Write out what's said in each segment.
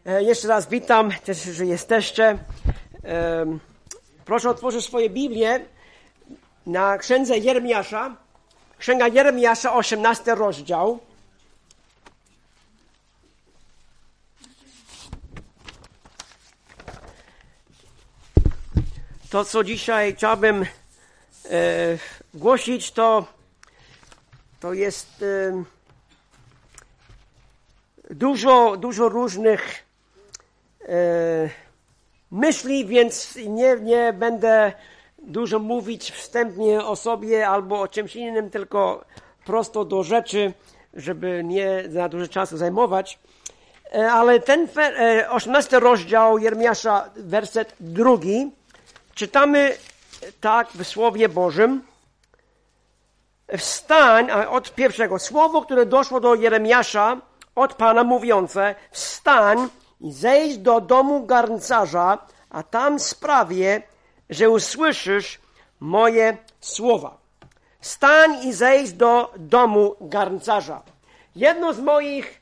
Jeszcze raz witam, cieszę się, że jesteście. Proszę otworzyć swoje Biblię na Księdze Jeremiasza. Księga Jeremiasza, 18 rozdział. To, co dzisiaj chciałbym głosić, to jest dużo różnych myśli, więc nie będę dużo mówić wstępnie o sobie albo o czymś innym, tylko prosto do rzeczy, żeby nie za dużo czasu zajmować. Ale ten 18 rozdział Jeremiasza, werset 2, czytamy tak w Słowie Bożym. Wstań, od pierwszego słowo, które doszło do Jeremiasza od Pana mówiące: wstań i zejdź do domu garncarza, a tam sprawię, że usłyszysz moje słowa. Wstań i zejdź do domu garncarza. Jedno z moich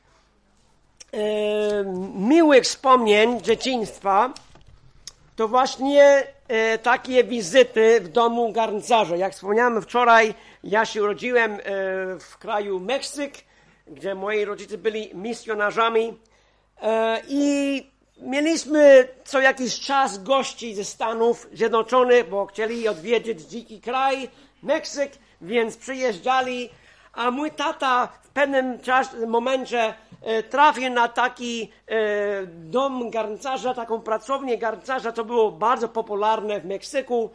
miłych wspomnień dzieciństwa to właśnie takie wizyty w domu garncarza. Jak wspomniałem wczoraj, ja się urodziłem w kraju Meksyk, gdzie moi rodzice byli misjonarzami i mieliśmy co jakiś czas gości ze Stanów Zjednoczonych, bo chcieli odwiedzić dziki kraj, Meksyk, więc przyjeżdżali, a mój tata w pewnym momencie trafił na taki dom garncarza, taką pracownię garncarza, co było bardzo popularne w Meksyku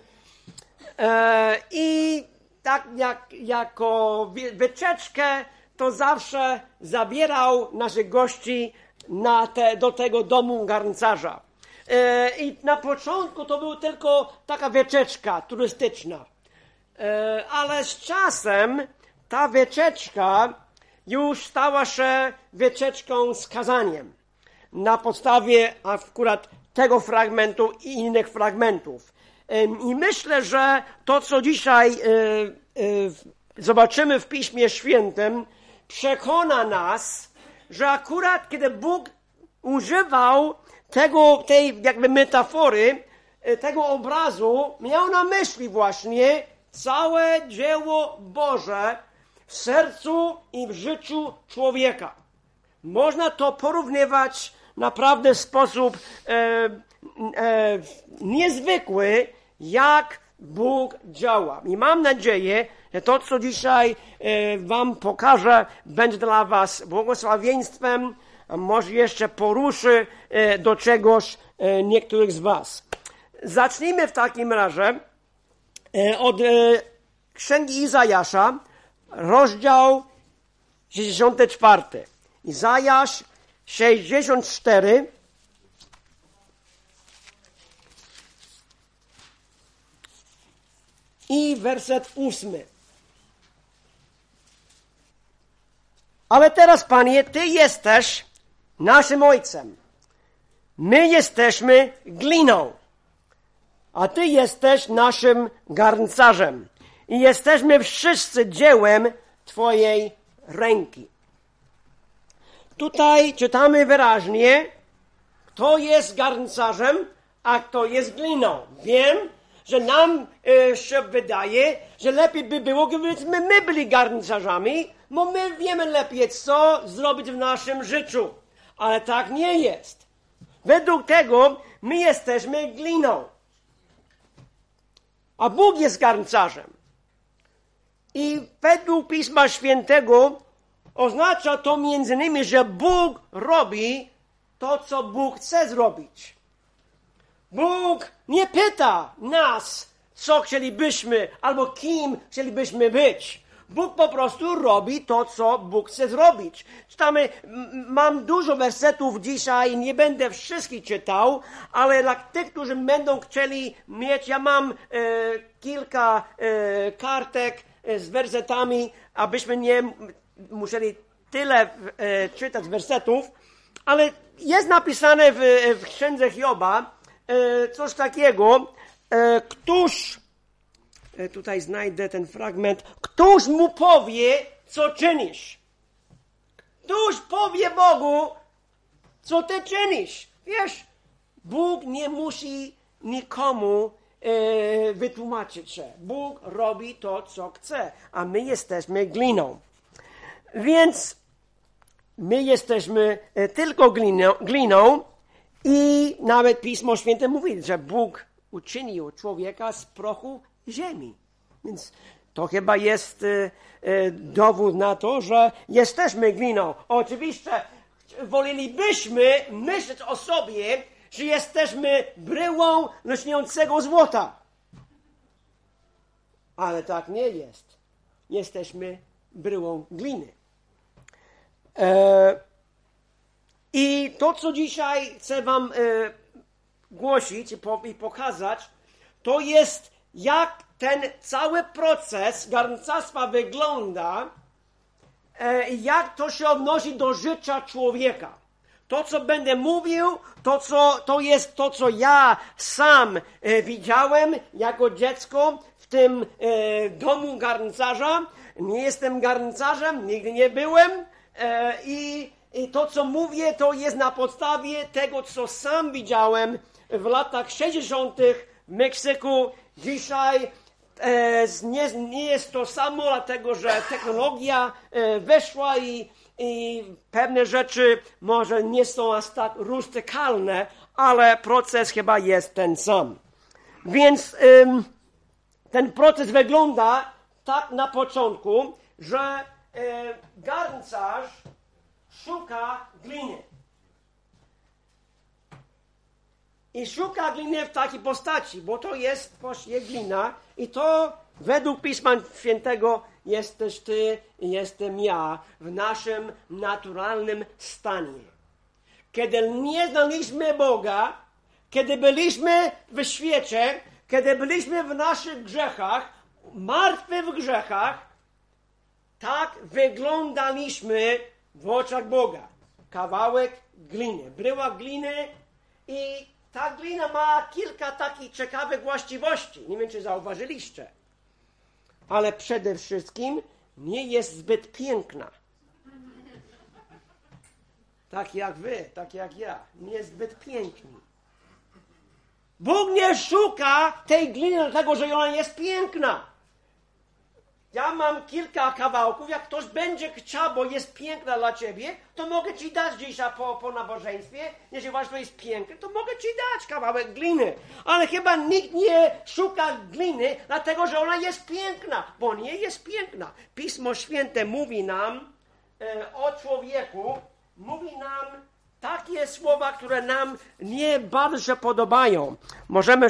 i tak jako wycieczkę to zawsze zabierał naszych gości do tego domu garncarza. I na początku to była tylko taka wycieczka turystyczna. Ale z czasem ta wycieczka już stała się wycieczką z kazaniem. Na podstawie akurat tego fragmentu i innych fragmentów. I myślę, że to, co dzisiaj zobaczymy w Piśmie Świętym, przekona nas, że akurat kiedy Bóg używał tej jakby metafory, tego obrazu, miał na myśli właśnie całe dzieło Boże w sercu i w życiu człowieka. Można to porównywać naprawdę w sposób niezwykły, jak Bóg działa. I mam nadzieję, że to, co dzisiaj wam pokażę, będzie dla was błogosławieństwem, a może jeszcze poruszy do czegoś niektórych z was. Zacznijmy w takim razie od Księgi Izajasza, rozdział 64. Izajasz 64. I werset 8. Ale teraz, Panie, Ty jesteś naszym Ojcem. My jesteśmy gliną, a Ty jesteś naszym garncarzem. I jesteśmy wszyscy dziełem Twojej ręki. Tutaj czytamy wyraźnie, kto jest garncarzem, a kto jest gliną. Wiem, że nam się wydaje, że lepiej by było, gdybyśmy my byli garncarzami, bo my wiemy lepiej, co zrobić w naszym życiu. Ale tak nie jest. Według tego my jesteśmy gliną. A Bóg jest garncarzem. I według Pisma Świętego oznacza to między innymi, że Bóg robi to, co Bóg chce zrobić. Bóg nie pyta nas, co chcielibyśmy, albo kim chcielibyśmy być. Bóg po prostu robi to, co Bóg chce zrobić. Czytamy, mam dużo wersetów dzisiaj, nie będę wszystkich czytał, ale dla tych, którzy będą chcieli mieć, ja mam kilka kartek z wersetami, abyśmy nie musieli tyle czytać wersetów, ale jest napisane w Księdze Hioba coś takiego, któż, tutaj znajdę ten fragment, któż mu powie, co czynisz? Któż powie Bogu, Co ty czynisz? Wiesz, Bóg nie musi nikomu wytłumaczyć się. Bóg robi to, co chce, a my jesteśmy gliną. Więc my jesteśmy tylko gliną i nawet Pismo Święte mówi, że Bóg uczynił człowieka z prochu ziemi. Więc to chyba jest dowód na to, że jesteśmy gliną. Oczywiście wolelibyśmy myśleć o sobie, że jesteśmy bryłą lśniącego złota. Ale tak nie jest. Jesteśmy bryłą gliny. I to, co dzisiaj chcę wam głosić i pokazać, to jest, jak ten cały proces garncarstwa wygląda, jak to się odnosi do życia człowieka. To, co będę mówił, to co ja sam widziałem jako dziecko w tym domu garncarza. Nie jestem garncarzem, nigdy nie byłem. I to, co mówię, to jest na podstawie tego, co sam widziałem w latach 60. w Meksyku. Dzisiaj nie jest to samo, dlatego że technologia weszła i pewne rzeczy może nie są aż tak rustykalne, ale proces chyba jest ten sam. Więc ten proces wygląda tak na początku, że garncarz szuka gliny. I szuka gliny w takiej postaci, bo to jest właśnie glina i to według Pisma Świętego jesteś ty i jestem ja w naszym naturalnym stanie. Kiedy nie znaliśmy Boga, kiedy byliśmy w świecie, kiedy byliśmy w naszych grzechach, martwi w grzechach, tak wyglądaliśmy w oczach Boga. Kawałek gliny, bryła gliny i ta glina ma kilka takich ciekawych właściwości. Nie wiem, czy zauważyliście. Ale przede wszystkim nie jest zbyt piękna. Tak jak wy, tak jak ja. Nie jest zbyt piękny. Bóg nie szuka tej gliny dlatego, że ona jest piękna. Ja mam kilka kawałków. Jak ktoś będzie chciał, bo jest piękna dla ciebie, to mogę ci dać dzisiaj po nabożeństwie. Jeżeli uważasz, że to jest piękne, to mogę ci dać kawałek gliny. Ale chyba nikt nie szuka gliny, dlatego że ona jest piękna, bo nie jest piękna. Pismo Święte mówi nam o człowieku, mówi nam takie słowa, które nam nie bardzo się podobają. Możemy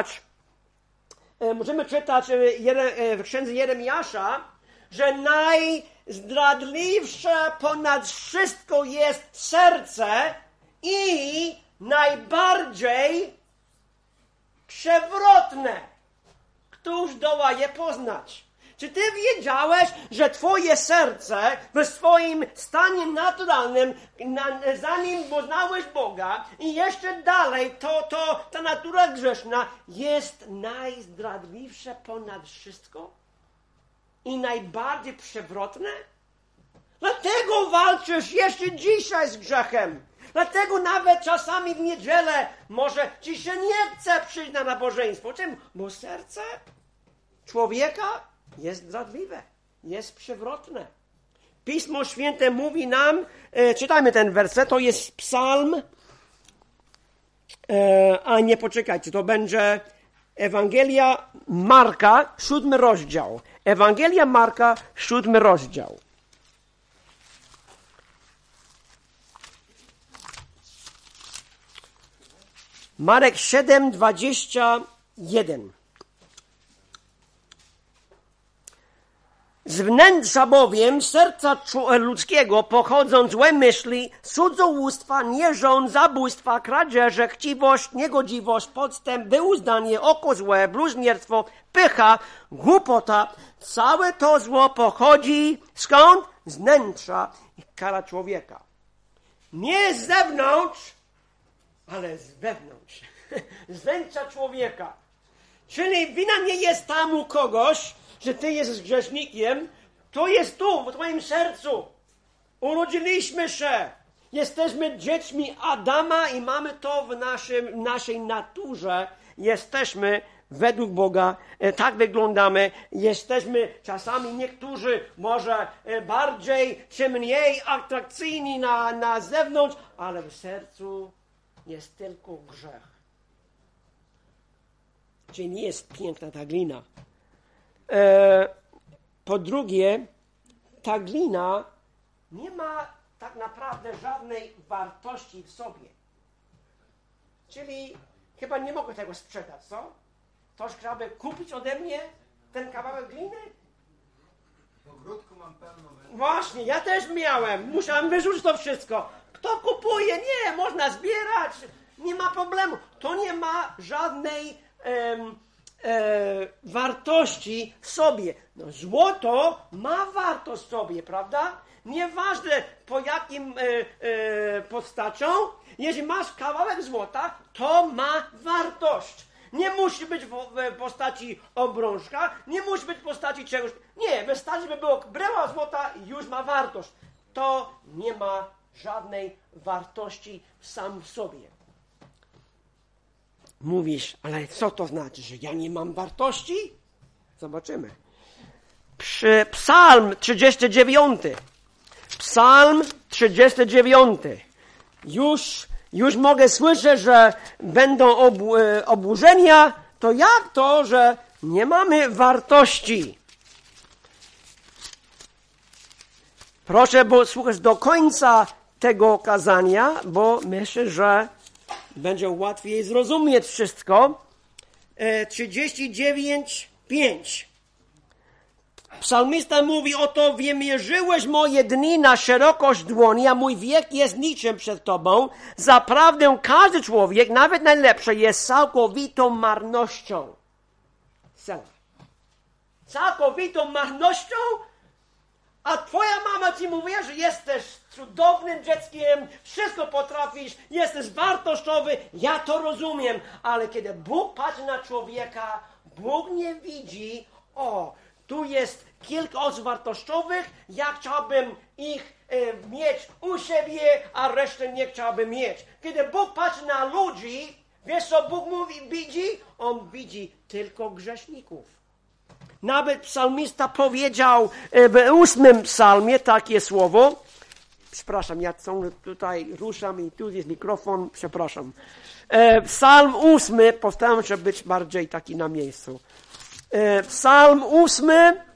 czytać w księdze Jeremiasza, że najzdradliwsze ponad wszystko jest serce i najbardziej przewrotne. Któż zdoła je poznać? Czy ty wiedziałeś, że twoje serce w swoim stanie naturalnym, zanim poznałeś Boga i jeszcze dalej, ta natura grzeszna jest najzdradliwsze ponad wszystko i najbardziej przewrotne? Dlatego walczysz jeszcze dzisiaj z grzechem. Dlatego nawet czasami w niedzielę może ci się nie chce przyjść na nabożeństwo. Czemu? Bo serce człowieka jest zdradliwe, jest przewrotne. Pismo Święte mówi nam, czytajmy ten werset, to jest Psalm, a nie poczekajcie, to będzie Ewangelia Marka, 7 rozdział. Ewangelia Marka, 7 rozdział. Marek 7:21. Z wnętrza bowiem serca ludzkiego pochodzą złe myśli, cudzołóstwa, nierząd, zabójstwa, kradzieże, chciwość, niegodziwość, podstęp, wyuzdanie, oko złe, bluźnierstwo, pycha, głupota. Całe to zło pochodzi skąd? Z wnętrza i kara człowieka. Nie z zewnątrz, ale z wewnątrz. Z wnętrza człowieka. Czyli wina nie jest tam u kogoś, że ty jesteś grzesznikiem, to jest tu, w twoim sercu. Urodziliśmy się Jesteśmy dziećmi Adama i mamy to w naszej naturze. Jesteśmy według Boga, tak wyglądamy. Jesteśmy czasami niektórzy może bardziej czy mniej atrakcyjni na zewnątrz, ale w sercu jest tylko grzech. Czyli nie jest piękna ta glina. Po drugie, ta glina nie ma tak naprawdę żadnej wartości w sobie. Czyli chyba nie mogę tego sprzedać, co? Ktoś chciałby kupić ode mnie ten kawałek gliny? W ogródku mam pełno. Właśnie, ja też miałem. Musiałem wyrzucić to wszystko. Kto kupuje? Nie, można zbierać. Nie ma problemu. To nie ma żadnej wartości w sobie. No, złoto ma wartość w sobie, prawda? Nieważne po jakim postacią, jeśli masz kawałek złota, to ma wartość. Nie musi być w postaci obrączka, nie musi być w postaci czegoś. Nie, wystarczy, by było bryła złota i już ma wartość. To nie ma żadnej wartości sam w sobie. Mówisz, ale co to znaczy, że ja nie mam wartości? Zobaczymy. Psalm 39. Psalm 39. Już mogę słyszeć, że będą oburzenia. To jak to, że nie mamy wartości? Proszę słuchać do końca tego kazania, bo myślę, że będzie łatwiej zrozumieć wszystko. 39:5. Psalmista mówi: oto wymierzyłeś moje dni na szerokość dłoni, a mój wiek jest niczym przed Tobą. Zaprawdę każdy człowiek, nawet najlepszy, jest całkowitą marnością. Całkowitą marnością? A twoja mama ci mówi, że jesteś cudownym dzieckiem, wszystko potrafisz, jesteś wartościowy, ja to rozumiem, ale kiedy Bóg patrzy na człowieka, Bóg nie widzi, tu jest kilka osób wartościowych, ja chciałbym ich mieć u siebie, a resztę nie chciałbym mieć. Kiedy Bóg patrzy na ludzi, wiesz co Bóg widzi? On widzi tylko grzeszników. Nawet psalmista powiedział w 8 psalmie takie słowo. Przepraszam, ja tutaj ruszam i tu jest mikrofon. Przepraszam. Psalm 8, postaram się być bardziej taki na miejscu. Psalm 8,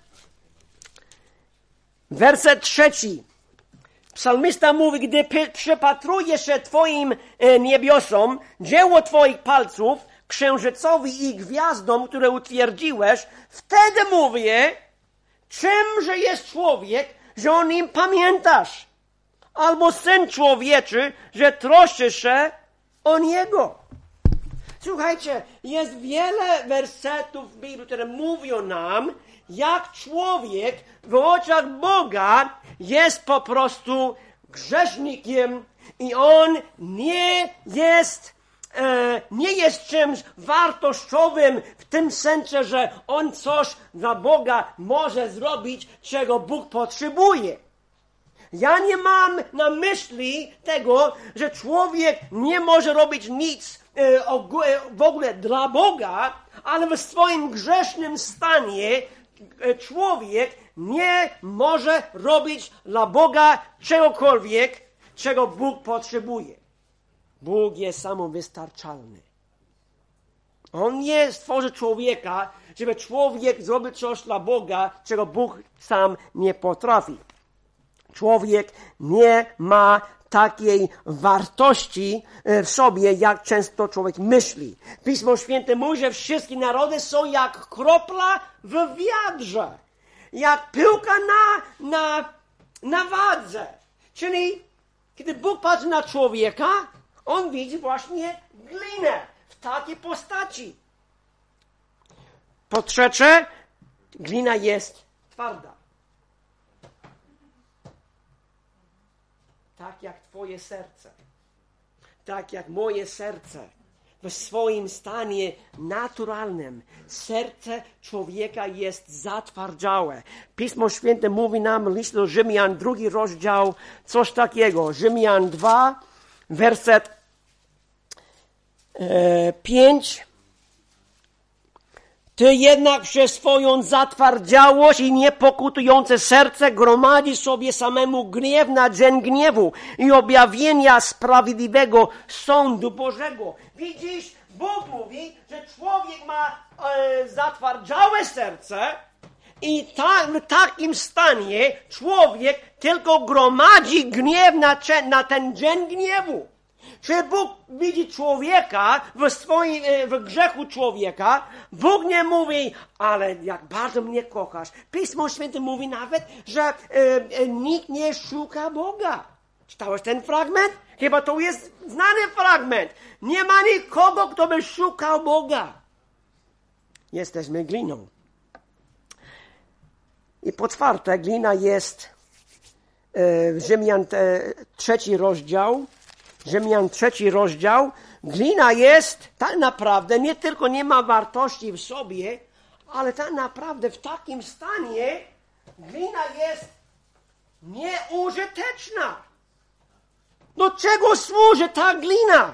werset 3. Psalmista mówi: gdy przypatrujesz się Twoim niebiosom, dzieło Twoich palców, księżycowi i gwiazdom, które utwierdziłeś, wtedy mówię, czymże jest człowiek, że o nim pamiętasz? Albo syn człowieczy, że troszczysz się o niego. Słuchajcie, jest wiele wersetów w Biblii, które mówią nam, jak człowiek w oczach Boga jest po prostu grzesznikiem i on nie jest czymś wartościowym w tym sensie, że on coś dla Boga może zrobić, czego Bóg potrzebuje. Ja nie mam na myśli tego, że człowiek nie może robić nic w ogóle dla Boga, ale w swoim grzesznym stanie człowiek nie może robić dla Boga czegokolwiek, czego Bóg potrzebuje. Bóg jest samowystarczalny. On nie stworzy człowieka, żeby człowiek zrobił coś dla Boga, czego Bóg sam nie potrafi. Człowiek nie ma takiej wartości w sobie, jak często człowiek myśli. Pismo Święte mówi, że wszystkie narody są jak kropla w wiadrze. Jak pyłka na wadze. Czyli kiedy Bóg patrzy na człowieka, on widzi właśnie glinę w takiej postaci. Po trzecie, glina jest twarda. Tak jak twoje serce. Tak jak moje serce. w swoim stanie naturalnym. Serce człowieka jest zatwardziałe. Pismo Święte mówi nam, list do Rzymian, 2 rozdział, coś takiego. Rzymian 2, werset 5. Ty jednak przez swoją zatwardziałość i niepokutujące serce gromadzi sobie samemu gniew na dzień gniewu i objawienia sprawiedliwego sądu Bożego. Widzisz, Bóg mówi, że człowiek ma zatwardziałe serce i w takim stanie człowiek tylko gromadzi gniew na ten dzień gniewu. Czy Bóg widzi człowieka w grzechu człowieka? Bóg nie mówi, ale jak bardzo mnie kochasz. Pismo Święte mówi nawet, że nikt nie szuka Boga. Czytałeś ten fragment? Chyba to jest znany fragment. Nie ma nikogo, kto by szukał Boga. Jesteśmy gliną. I po czwarte, glina jest Rzymian 3 rozdział. Rzymian 3 rozdział. Glina jest tak naprawdę, nie tylko nie ma wartości w sobie, ale tak naprawdę w takim stanie glina jest nieużyteczna. Do czego służy ta glina?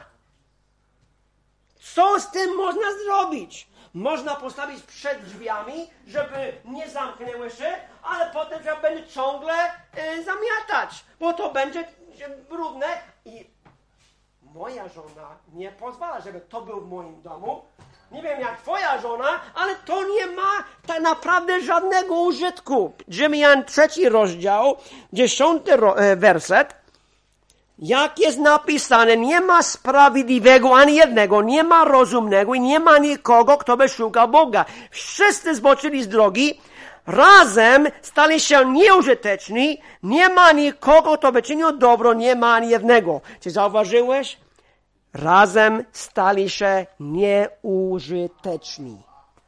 Co z tym można zrobić? Można postawić przed drzwiami, żeby nie zamknęły się, ale potem trzeba będzie ciągle zamiatać, bo to będzie brudne i moja żona nie pozwala, żeby to był w moim domu. Nie wiem jak twoja żona, ale to nie ma tak naprawdę żadnego użytku. Rzymian 3 rozdział, 10 werset. Jak jest napisane, nie ma sprawiedliwego ani jednego, nie ma rozumnego i nie ma nikogo, kto by szukał Boga. Wszyscy zboczyli z drogi, razem stali się nieużyteczni, nie ma nikogo, kto by czynił dobro, nie ma ani jednego. Czy zauważyłeś? Razem stali się nieużyteczni.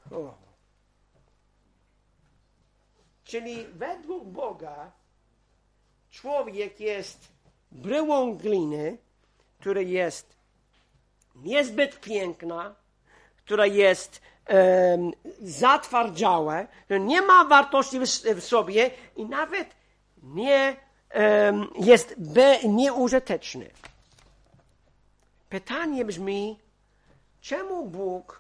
Czyli według Boga człowiek jest bryłą gliny, która jest niezbyt piękna, która jest zatwardziała, nie ma wartości w sobie i nawet nie jest nieużyteczny. Pytanie brzmi, czemu Bóg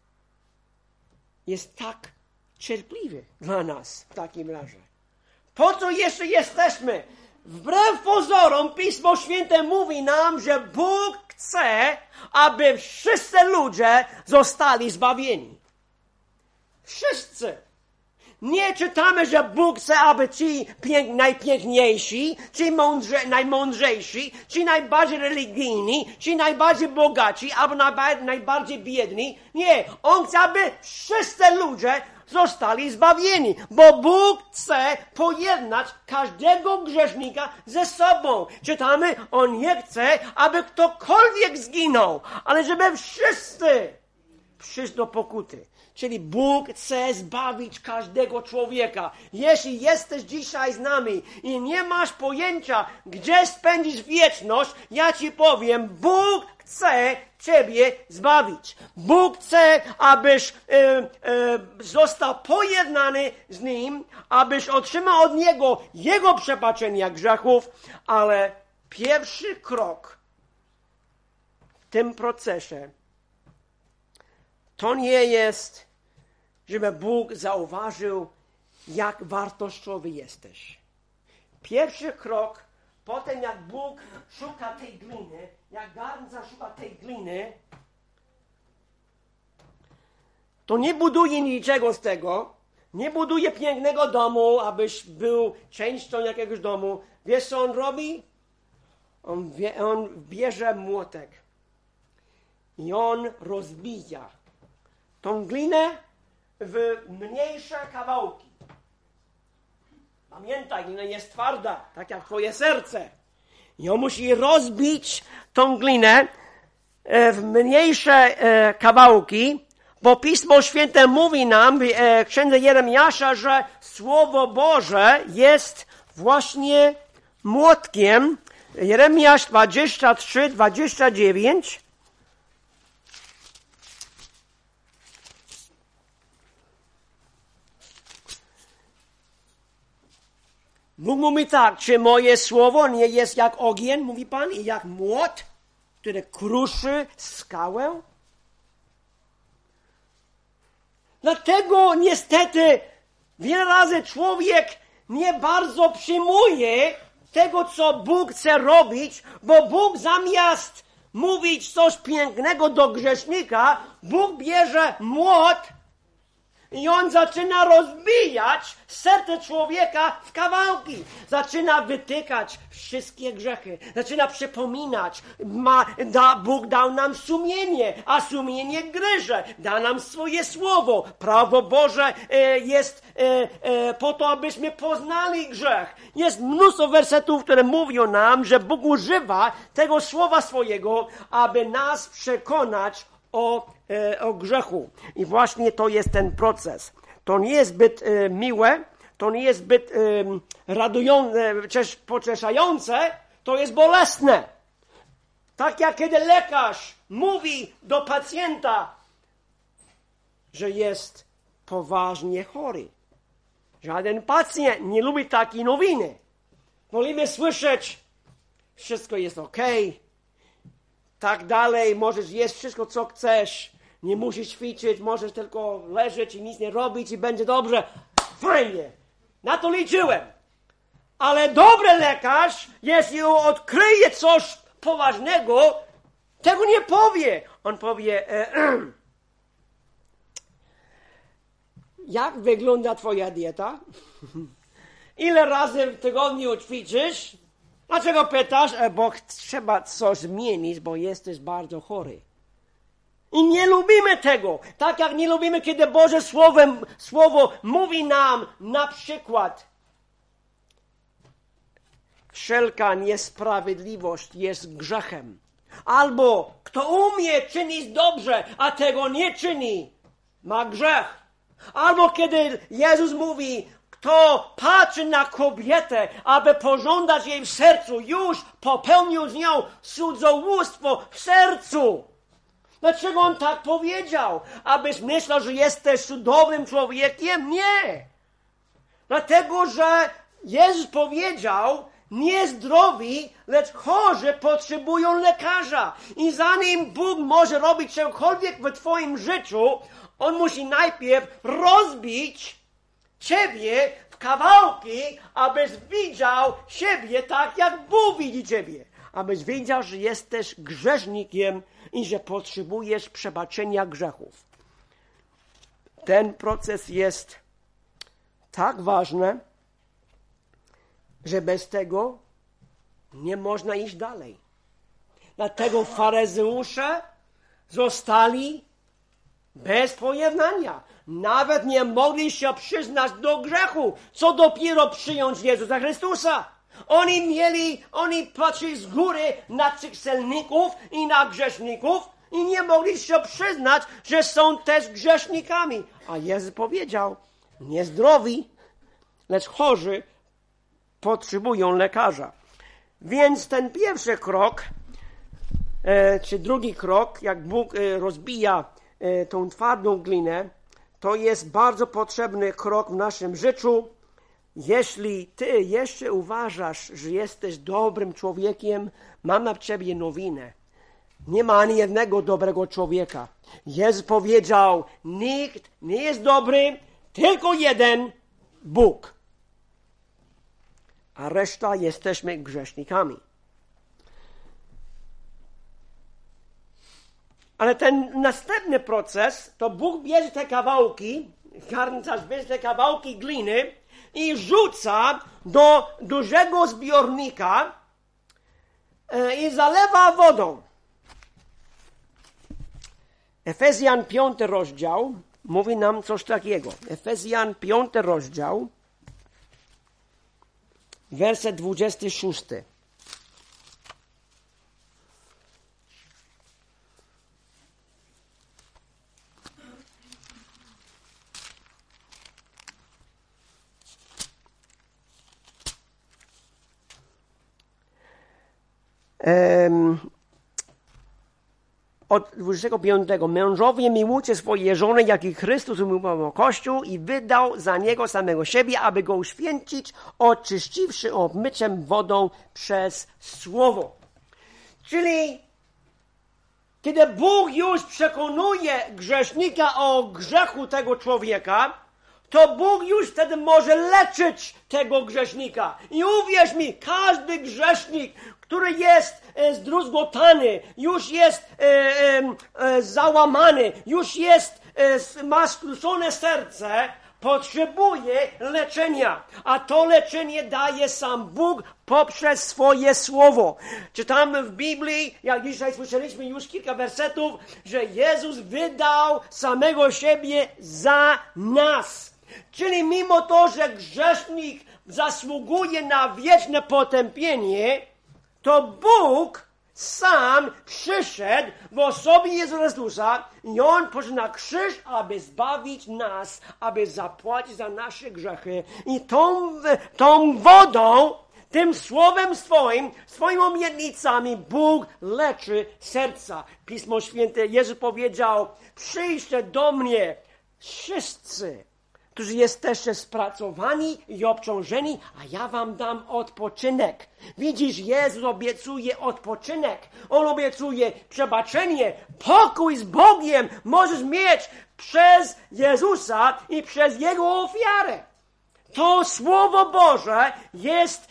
jest tak cierpliwy dla nas w takim razie? Po co jeszcze jesteśmy? Wbrew pozorom Pismo Święte mówi nam, że Bóg chce, aby wszyscy ludzie zostali zbawieni. Wszyscy. Nie czytamy, że Bóg chce, aby ci najpiękniejsi, ci najmądrzejsi, ci najbardziej religijni, ci najbardziej bogaci, albo najbardziej biedni. Nie, On chce, aby wszyscy ludzie zostali zbawieni, bo Bóg chce pojednać każdego grzesznika ze sobą. Czytamy, On nie chce, aby ktokolwiek zginął, ale żeby wszyscy przyszli do pokuty. Czyli Bóg chce zbawić każdego człowieka. Jeśli jesteś dzisiaj z nami i nie masz pojęcia, gdzie spędzisz wieczność, ja ci powiem, Bóg chce ciebie zbawić. Bóg chce, abyś został pojednany z Nim, abyś otrzymał od Niego Jego przebaczenia grzechów, ale pierwszy krok w tym procesie to nie jest, żeby Bóg zauważył, jak wartościowy jesteś. Pierwszy krok, potem jak Bóg szuka tej gliny, jak garnca szuka tej gliny, to nie buduje niczego z tego, nie buduje pięknego domu, abyś był częścią jakiegoś domu. Wiesz, co on robi? On bierze młotek i on rozbija tą glinę w mniejsze kawałki. Pamiętaj, glina jest twarda, tak jak twoje serce. I on musi rozbić tą glinę w mniejsze kawałki, bo Pismo Święte mówi nam w Księdze Jeremiasza, że Słowo Boże jest właśnie młotkiem. Jeremiasz 23, 29. Bóg mówi tak, czy moje słowo nie jest jak ogień, mówi Pan, i jak młot, który kruszy skałę? Dlatego niestety wiele razy człowiek nie bardzo przyjmuje tego, co Bóg chce robić, bo Bóg zamiast mówić coś pięknego do grzesznika, Bóg bierze młot i on zaczyna rozbijać serce człowieka w kawałki. Zaczyna wytykać wszystkie grzechy. Zaczyna przypominać. Bóg dał nam sumienie, a sumienie gryże. Da nam swoje słowo. Prawo Boże jest po to, abyśmy poznali grzech. Jest mnóstwo wersetów, które mówią nam, że Bóg używa tego słowa swojego, aby nas przekonać o grzechu. I właśnie to jest ten proces. To nie jest zbyt miłe, to nie jest zbyt radujące, pocieszające, to jest bolesne. Tak jak kiedy lekarz mówi do pacjenta, że jest poważnie chory. Żaden pacjent nie lubi takiej nowiny. Wolimy słyszeć, wszystko jest okej, tak dalej, możesz jeść wszystko, co chcesz, nie musisz ćwiczyć, możesz tylko leżeć i nic nie robić i będzie dobrze. Fajnie, na to liczyłem. Ale dobry lekarz, jeśli odkryje coś poważnego, tego nie powie. On powie, jak wygląda twoja dieta? Ile razy w tygodniu ćwiczysz? Dlaczego pytasz? Bo trzeba coś zmienić, bo jesteś bardzo chory. I nie lubimy tego. Tak jak nie lubimy, kiedy Boże Słowo mówi nam na przykład: wszelka niesprawiedliwość jest grzechem. Albo kto umie czynić dobrze, a tego nie czyni, ma grzech. Albo kiedy Jezus mówi: kto patrzy na kobietę, aby pożądać jej w sercu, już popełnił z nią cudzołóstwo w sercu. Dlaczego on tak powiedział? Abyś myślał, że jesteś cudownym człowiekiem? Nie. Dlatego, że Jezus powiedział: niezdrowi, lecz chorzy potrzebują lekarza. I zanim Bóg może robić cokolwiek w twoim życiu, On musi najpierw rozbić ciebie w kawałki, abyś widział siebie tak, jak Bóg widzi ciebie. Abyś wiedział, że jesteś grzesznikiem i że potrzebujesz przebaczenia grzechów. Ten proces jest tak ważny, że bez tego nie można iść dalej. Dlatego faryzeusze zostali bez pojednania. Nawet nie mogli się przyznać do grzechu, co dopiero przyjąć Jezusa Chrystusa. Oni patrzyli z góry na tych celników i na grzeszników i nie mogli się przyznać, że są też grzesznikami. A Jezus powiedział: niezdrowi, lecz chorzy potrzebują lekarza. Więc ten pierwszy krok, czy drugi krok, jak Bóg rozbija tą twardą glinę, to jest bardzo potrzebny krok w naszym życiu. Jeśli ty jeszcze uważasz, że jesteś dobrym człowiekiem, mam na ciebie nowinę. Nie ma ani jednego dobrego człowieka. Jezus powiedział: nikt nie jest dobry, tylko jeden, Bóg. A reszta jesteśmy grzesznikami. Ale ten następny proces, to Bóg bierze te kawałki, garncarz bierze te kawałki gliny i rzuca do dużego zbiornika i zalewa wodą. Efezjan 5 rozdział mówi nam coś takiego. Efezjan 5 rozdział, werset 26. od 25. Mężowie, miłujcie swoje żony, jak i Chrystus umiłował Kościół i wydał za niego samego siebie, aby go uświęcić, oczyściwszy obmyciem wodą przez słowo. Czyli kiedy Bóg już przekonuje grzesznika o grzechu tego człowieka, to Bóg już wtedy może leczyć tego grzesznika. I uwierz mi, każdy grzesznik, który jest zdruzgotany, już jest załamany, już jest, ma skruszone serce, potrzebuje leczenia. A to leczenie daje sam Bóg poprzez swoje słowo. Czytamy w Biblii, jak dzisiaj słyszeliśmy już kilka wersetów, że Jezus wydał samego siebie za nas. Czyli mimo to, że grzesznik zasługuje na wieczne potępienie, to Bóg sam przyszedł w osobie Jezusa Chrystusa i On poszedł na krzyż, aby zbawić nas, aby zapłacić za nasze grzechy. I tą wodą, tym słowem swoimi obietnicami Bóg leczy serca. Pismo Święte, Jezus powiedział, przyjdźcie do mnie wszyscy, którzy jesteście spracowani i obciążeni, a ja wam dam odpoczynek. Widzisz, Jezus obiecuje odpoczynek. On obiecuje przebaczenie, pokój z Bogiem możesz mieć przez Jezusa i przez Jego ofiarę. To Słowo Boże jest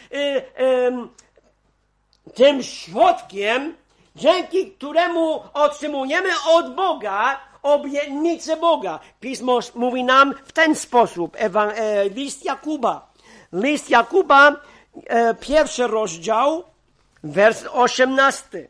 tym środkiem, dzięki któremu otrzymujemy od Boga obietnicę Boga. Pismo mówi nam w ten sposób. List Jakuba. List Jakuba, 1 rozdział, wers 18.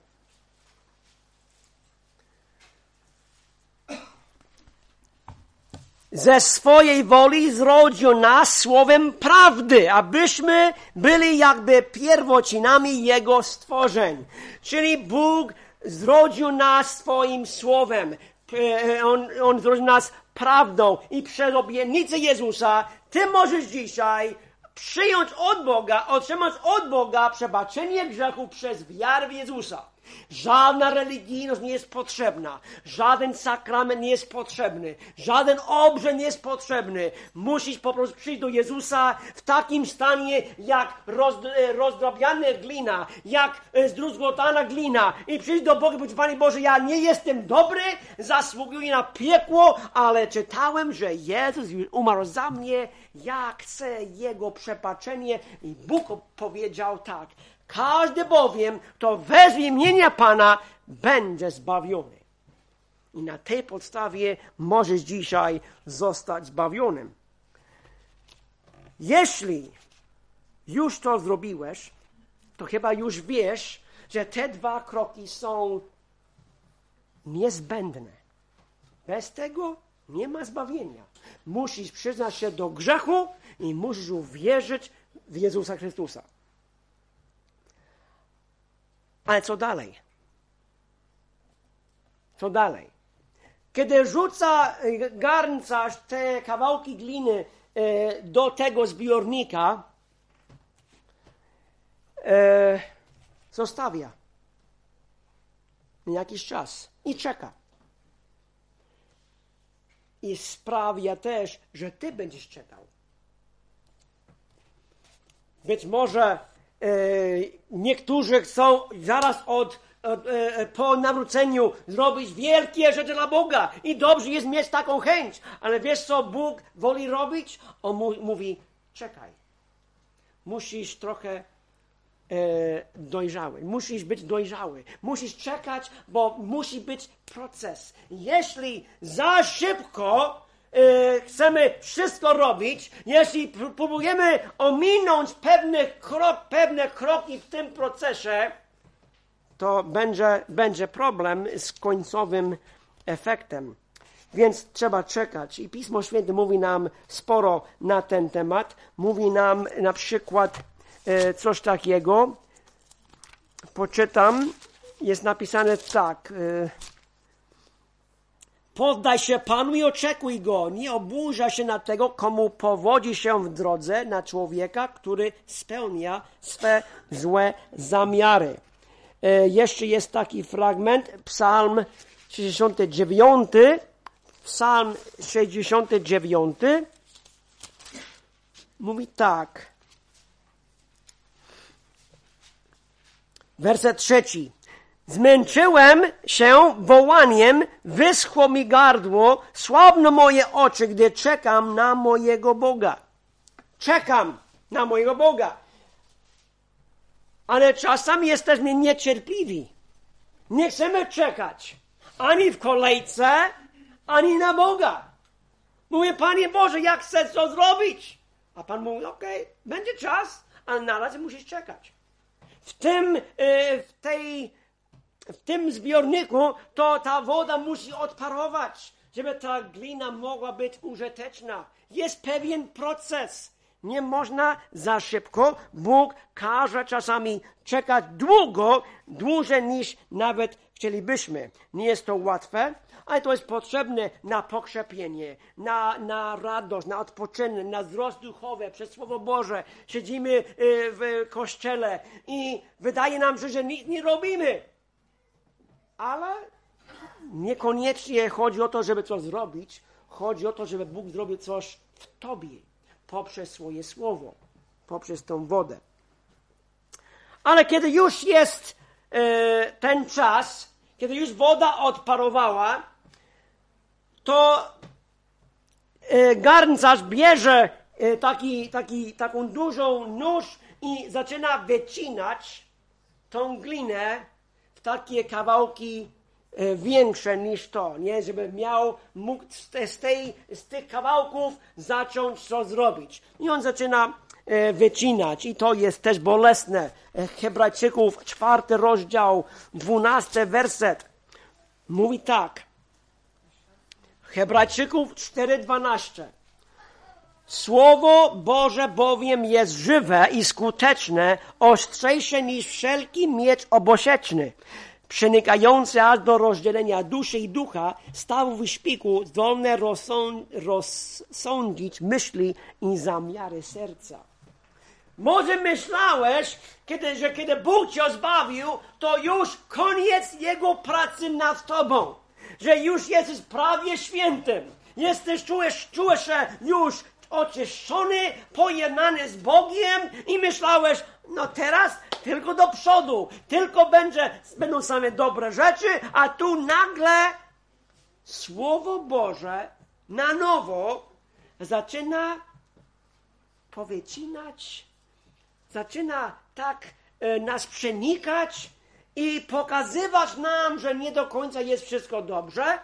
Ze swojej woli zrodził nas słowem prawdy, abyśmy byli jakby pierwocinami Jego stworzeń. Czyli Bóg zrodził nas swoim słowem. On zrodził nas prawdą i przez obietnicę Jezusa ty możesz dzisiaj przyjąć od Boga, otrzymać od Boga przebaczenie grzechu przez wiarę w Jezusa. Żadna religijność nie jest potrzebna. Żaden sakrament nie jest potrzebny. Żaden obrzęd nie jest potrzebny. Musisz po prostu przyjść do Jezusa w takim stanie jak rozdrabiana glina, jak zdruzgotana glina i przyjść do Boga i powiedzieć, Panie Boże, ja nie jestem dobry, zasługuję na piekło, ale czytałem, że Jezus już umarł za mnie, ja chcę Jego przebaczenie i Bóg powiedział tak. Każdy bowiem, kto wezwie imienia Pana, będzie zbawiony. I na tej podstawie możesz dzisiaj zostać zbawionym. Jeśli już to zrobiłeś, to chyba już wiesz, że te dwa kroki są niezbędne. Bez tego nie ma zbawienia. Musisz przyznać się do grzechu i musisz uwierzyć w Jezusa Chrystusa. Ale co dalej? Co dalej? Kiedy rzuca garncarz te kawałki gliny do tego zbiornika, zostawia na jakiś czas i czeka. I sprawia też, że ty będziesz czekał. Być może niektórzy chcą zaraz po nawróceniu zrobić wielkie rzeczy dla Boga i dobrze jest mieć taką chęć, ale wiesz co Bóg woli robić? On mówi, czekaj, musisz trochę dojrzały, musisz być dojrzały, musisz czekać, bo musi być proces. Jeśli za szybko chcemy wszystko robić, jeśli próbujemy ominąć pewne kroki w tym procesie, to będzie problem z końcowym efektem. Więc trzeba czekać. I Pismo Święte mówi nam sporo na ten temat. Mówi nam na przykład coś takiego. Poczytam. Jest napisane tak. Poddaj się Panu i oczekuj Go. Nie oburza się na tego, komu powodzi się w drodze, na człowieka, który spełnia swe złe zamiary. Jeszcze jest taki fragment, Psalm 69, Psalm 69, mówi tak. Werset 3. Zmęczyłem się wołaniem, wyschło mi gardło, słabną moje oczy, gdy czekam na mojego Boga. Czekam na mojego Boga. Ale czasami jesteśmy niecierpliwi. Nie chcemy czekać ani w kolejce, ani na Boga. Mówię, Panie Boże, jak chcę to zrobić? A Pan mówi, okej, będzie czas, ale na razie musisz czekać. W tym zbiorniku to ta woda musi odparować, żeby ta glina mogła być użyteczna. Jest pewien proces. Nie można za szybko. Bóg każe czasami czekać dłużej niż nawet chcielibyśmy. Nie jest to łatwe, ale to jest potrzebne na pokrzepienie, na radość, na odpoczynek, na wzrost duchowy, przez Słowo Boże. Siedzimy w kościele i wydaje nam się, że nic nie robimy. Ale niekoniecznie chodzi o to, żeby coś zrobić. Chodzi o to, żeby Bóg zrobił coś w tobie poprzez swoje Słowo, poprzez tą wodę. Ale kiedy już jest ten czas, kiedy już woda odparowała, to garncarz bierze taką dużą nóż i zaczyna wycinać tą glinę w takie kawałki większe niż to, nie? Żeby mógł z tych kawałków zacząć co zrobić. I on zaczyna wycinać i to jest też bolesne. Hebrajczyków 4 rozdział, 12 werset. Mówi tak. Hebrajczyków 4:12. Słowo Boże bowiem jest żywe i skuteczne, ostrzejsze niż wszelki miecz obosieczny, przenikający aż do rozdzielenia duszy i ducha, stawów i szpiku, zdolne rozsądzić myśli i zamiary serca. Może myślałeś, że kiedy Bóg cię zbawił, to już koniec Jego pracy nad tobą. Że już jesteś prawie świętym. Czujesz się już oczyszczony, pojednany z Bogiem i myślałeś, no teraz tylko do przodu, tylko będą same dobre rzeczy, a tu nagle Słowo Boże na nowo zaczyna powycinać, zaczyna tak nas przenikać i pokazywać nam, że nie do końca jest wszystko dobrze.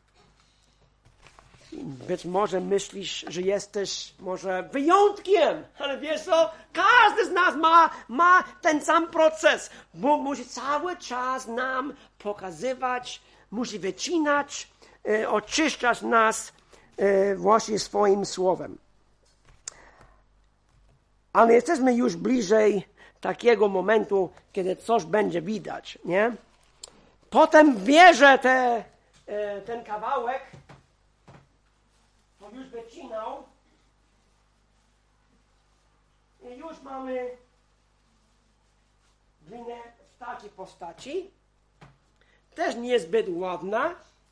Być może myślisz, że jesteś może wyjątkiem, ale wiesz co? Każdy z nas ma ten sam proces. Bóg musi cały czas nam pokazywać, musi wycinać, oczyszczać nas właśnie swoim słowem. Ale jesteśmy już bliżej takiego momentu, kiedy coś będzie widać, nie? Potem bierze ten kawałek, to już wycinał i już mamy glinę w takiej postaci. Też niezbyt ładna,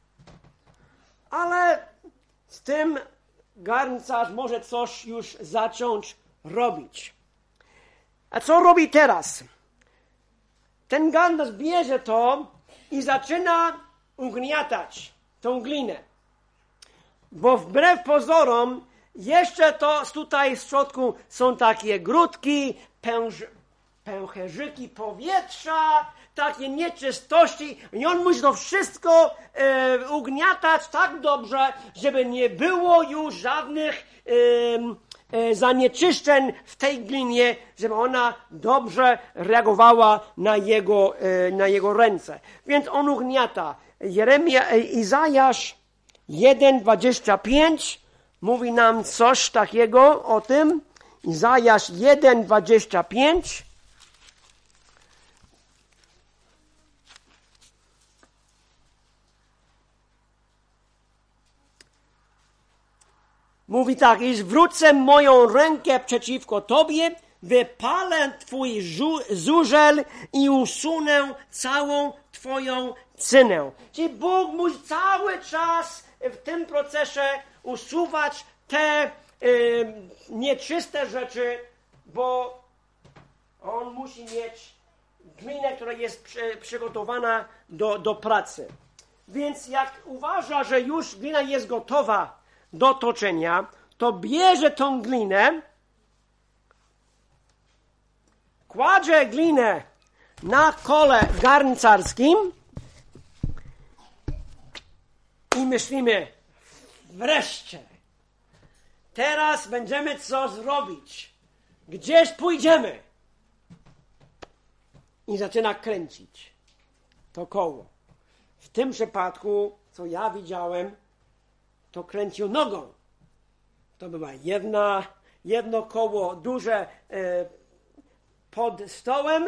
ale z tym garncarz może coś już zacząć robić. A co robi teraz? Ten garncarz bierze to i zaczyna ugniatać tą glinę. Bo wbrew pozorom jeszcze to tutaj w środku są takie grudki, pęcherzyki powietrza, takie nieczystości i on musi to wszystko ugniatać tak dobrze, żeby nie było już żadnych zanieczyszczeń w tej glinie, żeby ona dobrze reagowała na jego ręce. Więc on ugniata. Izajasz 1:25 mówi nam coś takiego o tym. Izajasz 1:25. Mówi tak, i zwrócę moją rękę przeciwko Tobie, wypalę twój żużel i usunę całą twoją cynę. Czyli Bóg musi cały czas w tym procesie usuwać te nieczyste rzeczy, bo on musi mieć glinę, która jest przygotowana do pracy. Więc jak uważa, że już glina jest gotowa do toczenia, to bierze tą glinę, kładzie glinę na kole garncarskim i myślimy, wreszcie, teraz będziemy co zrobić. Gdzieś pójdziemy. I zaczyna kręcić to koło. W tym przypadku, co ja widziałem, to kręcił nogą. To była jedno koło duże pod stołem,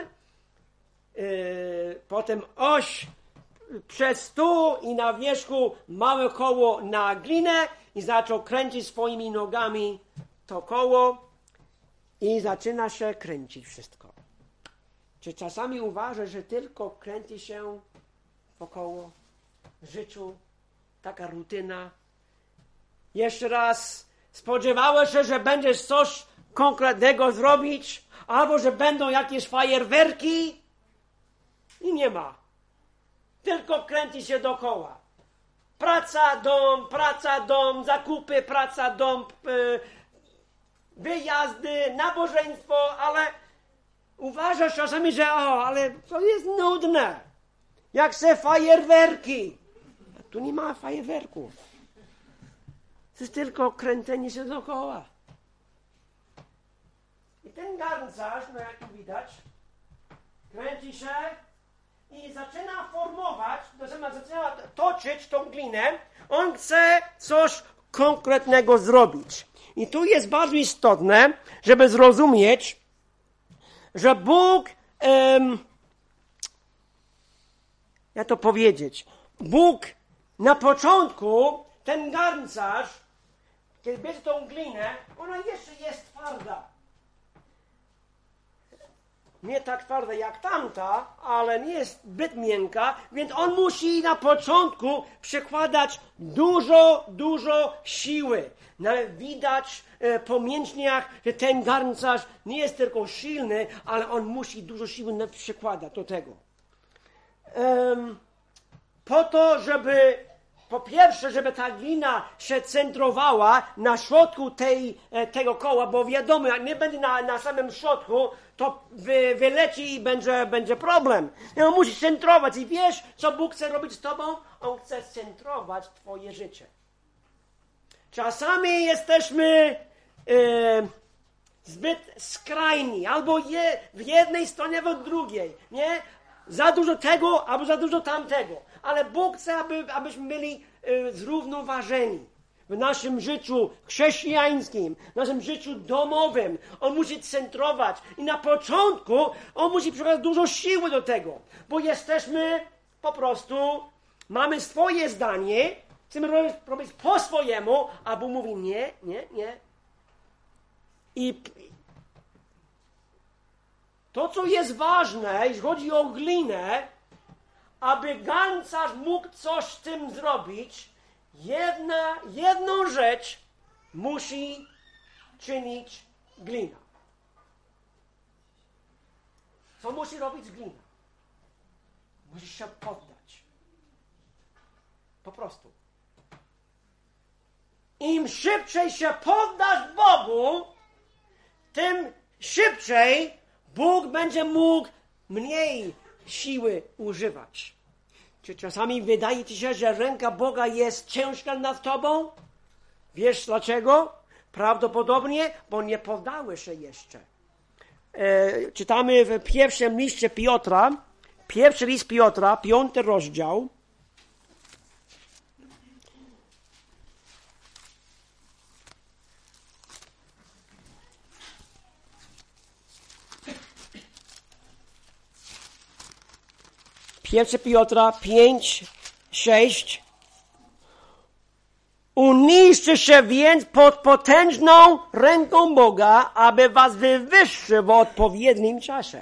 potem oś przed stół i na wierzchu małe koło na glinę i zaczął kręcić swoimi nogami to koło i zaczyna się kręcić wszystko. Czy czasami uważasz, że tylko kręci się wokoło w życiu taka rutyna? Jeszcze raz spodziewałeś się, że będziesz coś konkretnego zrobić, albo że będą jakieś fajerwerki i nie ma. Tylko kręci się dookoła. Praca, dom, zakupy, praca, dom, wyjazdy, nabożeństwo, ale uważasz czasami, że ale to jest nudne. Jak se fajerwerki. A tu nie ma fajerwerków. To jest tylko kręcenie się dookoła. I ten garncarz, jak tu widać, kręci się i zaczyna formować, zaczyna toczyć tą glinę. On chce coś konkretnego zrobić. I tu jest bardzo istotne, żeby zrozumieć, że Bóg, jak to powiedzieć, Bóg na początku, ten garncarz, kiedy bierze tą glinę, ona jeszcze jest twarda. Nie tak twarda jak tamta, ale nie jest zbyt miękka, więc on musi na początku przykładać dużo siły. Widać po mięśniach, że ten garncarz nie jest tylko silny, ale on musi dużo siły przykładać do tego. Po to, żeby po pierwsze, żeby ta glina się centrowała na środku tego koła, bo wiadomo, jak nie będzie na samym środku, to wyleci i będzie problem. I on musi centrować. I wiesz, co Bóg chce robić z tobą? On chce centrować twoje życie. Czasami jesteśmy zbyt skrajni, albo w jednej stronie, albo w drugiej. Nie? Za dużo tego, albo za dużo tamtego. Ale Bóg chce, abyśmy byli zrównoważeni w naszym życiu chrześcijańskim, w naszym życiu domowym. On musi centrować. I na początku on musi przykładać dużo siły do tego. Bo jesteśmy po prostu, mamy swoje zdanie, chcemy robić po swojemu, a Bóg mówi nie. I to, co jest ważne, jeśli chodzi o glinę, aby garncarz mógł coś z tym zrobić, jedną rzecz musi czynić glina. Co musi robić glina? Musi się poddać. Po prostu. Im szybciej się poddasz Bogu, tym szybciej Bóg będzie mógł mniej siły używać. Czy czasami wydaje ci się, że ręka Boga jest ciężka nad tobą? Wiesz dlaczego? Prawdopodobnie, bo nie poddałeś się jeszcze. Czytamy w pierwszym liście Piotra, pierwszy list Piotra, 5 rozdział. Pierwszy Piotra 5, 6. Uniżcie się więc pod potężną ręką Boga, aby was wywyższył w odpowiednim czasie.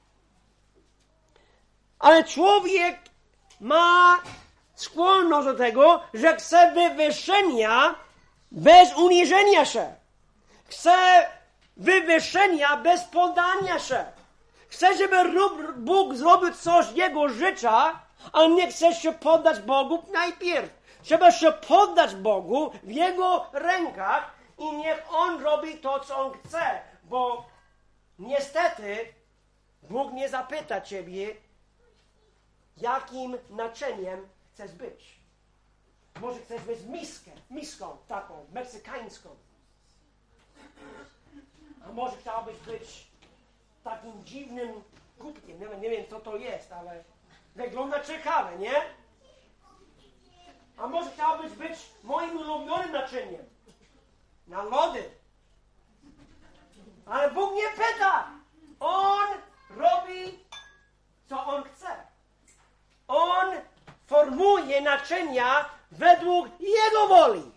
Ale człowiek ma skłonność do tego, że chce wywyższenia bez uniżenia się. Chce wywyższenia bez poddania się. Chce, żeby Bóg zrobił coś Jego życia, ale nie chce się poddać Bogu najpierw. Trzeba się poddać Bogu w Jego rękach i niech On robi to, co On chce. Bo niestety Bóg nie zapyta ciebie, jakim naczyniem chcesz być. Może chcesz być miską taką, meksykańską. A może chciałbyś być takim dziwnym kubkiem. Nie wiem, co to jest, ale wygląda ciekawe, nie? A może chciałbyś być moim ulubionym naczyniem. Na lody. Ale Bóg nie pyta. On robi, co On chce. On formuje naczynia według Jego woli.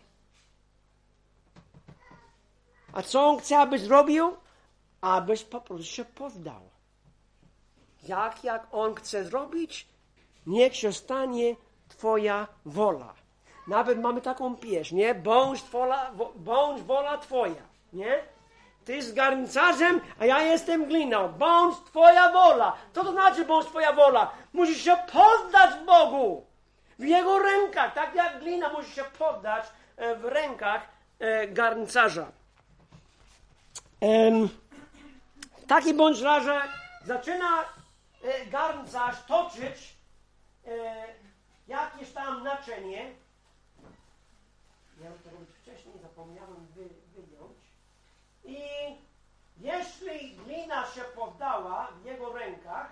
A co On chce, abyś zrobił? Abyś po prostu się poddał. Jak On chce zrobić, niech się stanie Twoja wola. Nawet mamy taką pieśń, nie? Bądź wola Twoja, nie? Ty z garncarzem, a ja jestem gliną. Bądź Twoja wola. Co to znaczy bądź Twoja wola? Musisz się poddać Bogu. W Jego rękach. Tak jak glina musi się poddać w rękach garncarza. W takim bądź razie zaczyna garncarz toczyć jakieś tam naczynie. Ja to robić wcześniej, zapomniałem wyjąć. I jeśli glina się poddała w jego rękach,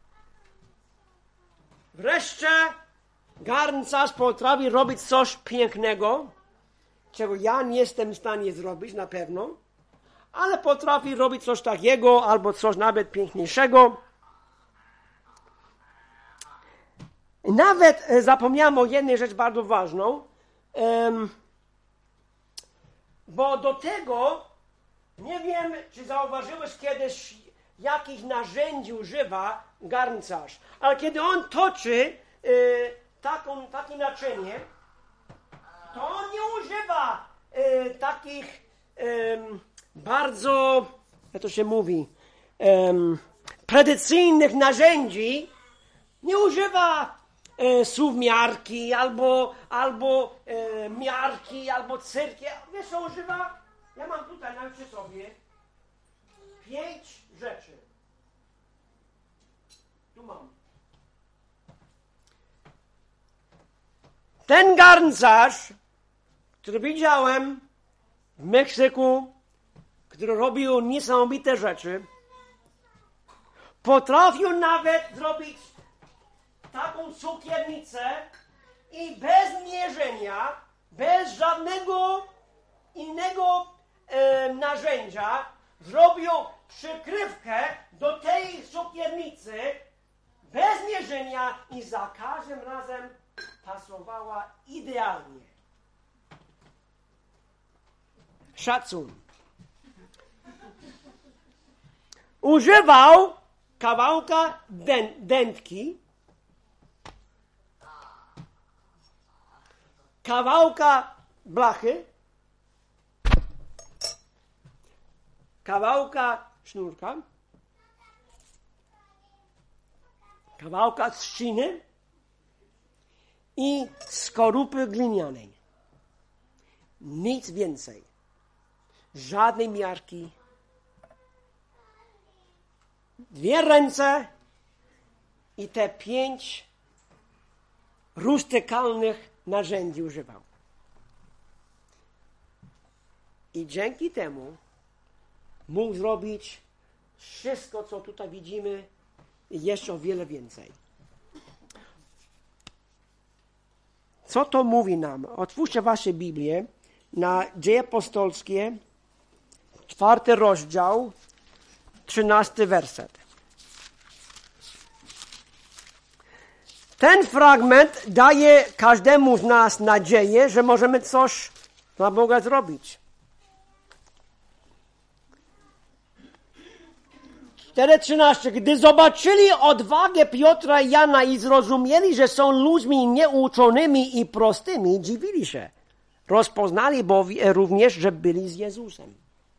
wreszcie garncarz potrafi robić coś pięknego, czego ja nie jestem w stanie zrobić na pewno, ale potrafi robić coś takiego albo coś nawet piękniejszego. Nawet zapomniałem o jednej rzeczy bardzo ważną, bo do tego nie wiem, czy zauważyłeś kiedyś, jakich narzędzi używa garncarz, ale kiedy on toczy takie naczynie, to on nie używa takich bardzo, jak to się mówi, tradycyjnych narzędzi. Nie używa suwmiarki, albo miarki, albo cyrki. Wiesz, co używa? Ja mam tutaj nawet przy sobie 5 rzeczy. Tu mam. Ten garncarz, który widziałem w Meksyku, który robił niesamowite rzeczy, potrafił nawet zrobić taką cukiernicę i bez mierzenia, bez żadnego innego narzędzia zrobił przykrywkę do tej cukiernicy bez mierzenia i za każdym razem pasowała idealnie. Szacun. Używał kawałka dętki, kawałka blachy, kawałka sznurka, kawałka trzciny i skorupy glinianej. Nic więcej. Żadnej miarki. 2 ręce i te 5 rustykalnych narzędzi używał. I dzięki temu mógł zrobić wszystko, co tutaj widzimy, i jeszcze o wiele więcej. Co to mówi nam? Otwórzcie wasze Biblię na Dzieje Apostolskie, 4 rozdział, 13 werset. Ten fragment daje każdemu z nas nadzieję, że możemy coś dla Boga zrobić. 4:13. Gdy zobaczyli odwagę Piotra i Jana i zrozumieli, że są ludźmi nieuczonymi i prostymi, dziwili się. Rozpoznali również, że byli z Jezusem.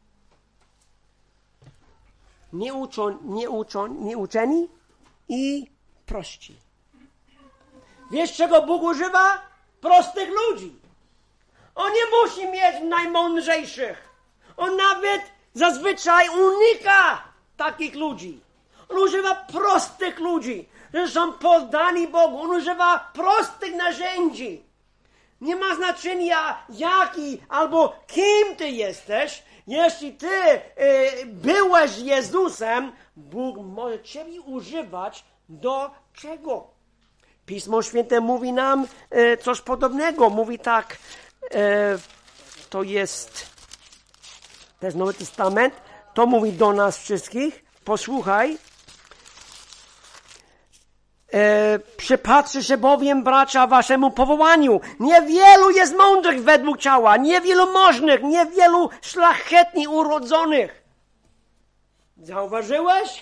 Nieuczeni i prości. Wiesz, czego Bóg używa? Prostych ludzi. On nie musi mieć najmądrzejszych. On nawet zazwyczaj unika takich ludzi. On używa prostych ludzi, którzy są poddani Bogu. On używa prostych narzędzi. Nie ma znaczenia jaki albo kim ty jesteś. Jeśli ty byłeś Jezusem, Bóg może ciebie używać do czego? Pismo Święte mówi nam coś podobnego. Mówi tak, to jest Nowy Testament, to mówi do nas wszystkich. Posłuchaj. Przypatrzy się bowiem, bracia, waszemu powołaniu. Niewielu jest mądrych według ciała, niewielu możnych, niewielu szlachetnie urodzonych. Zauważyłeś?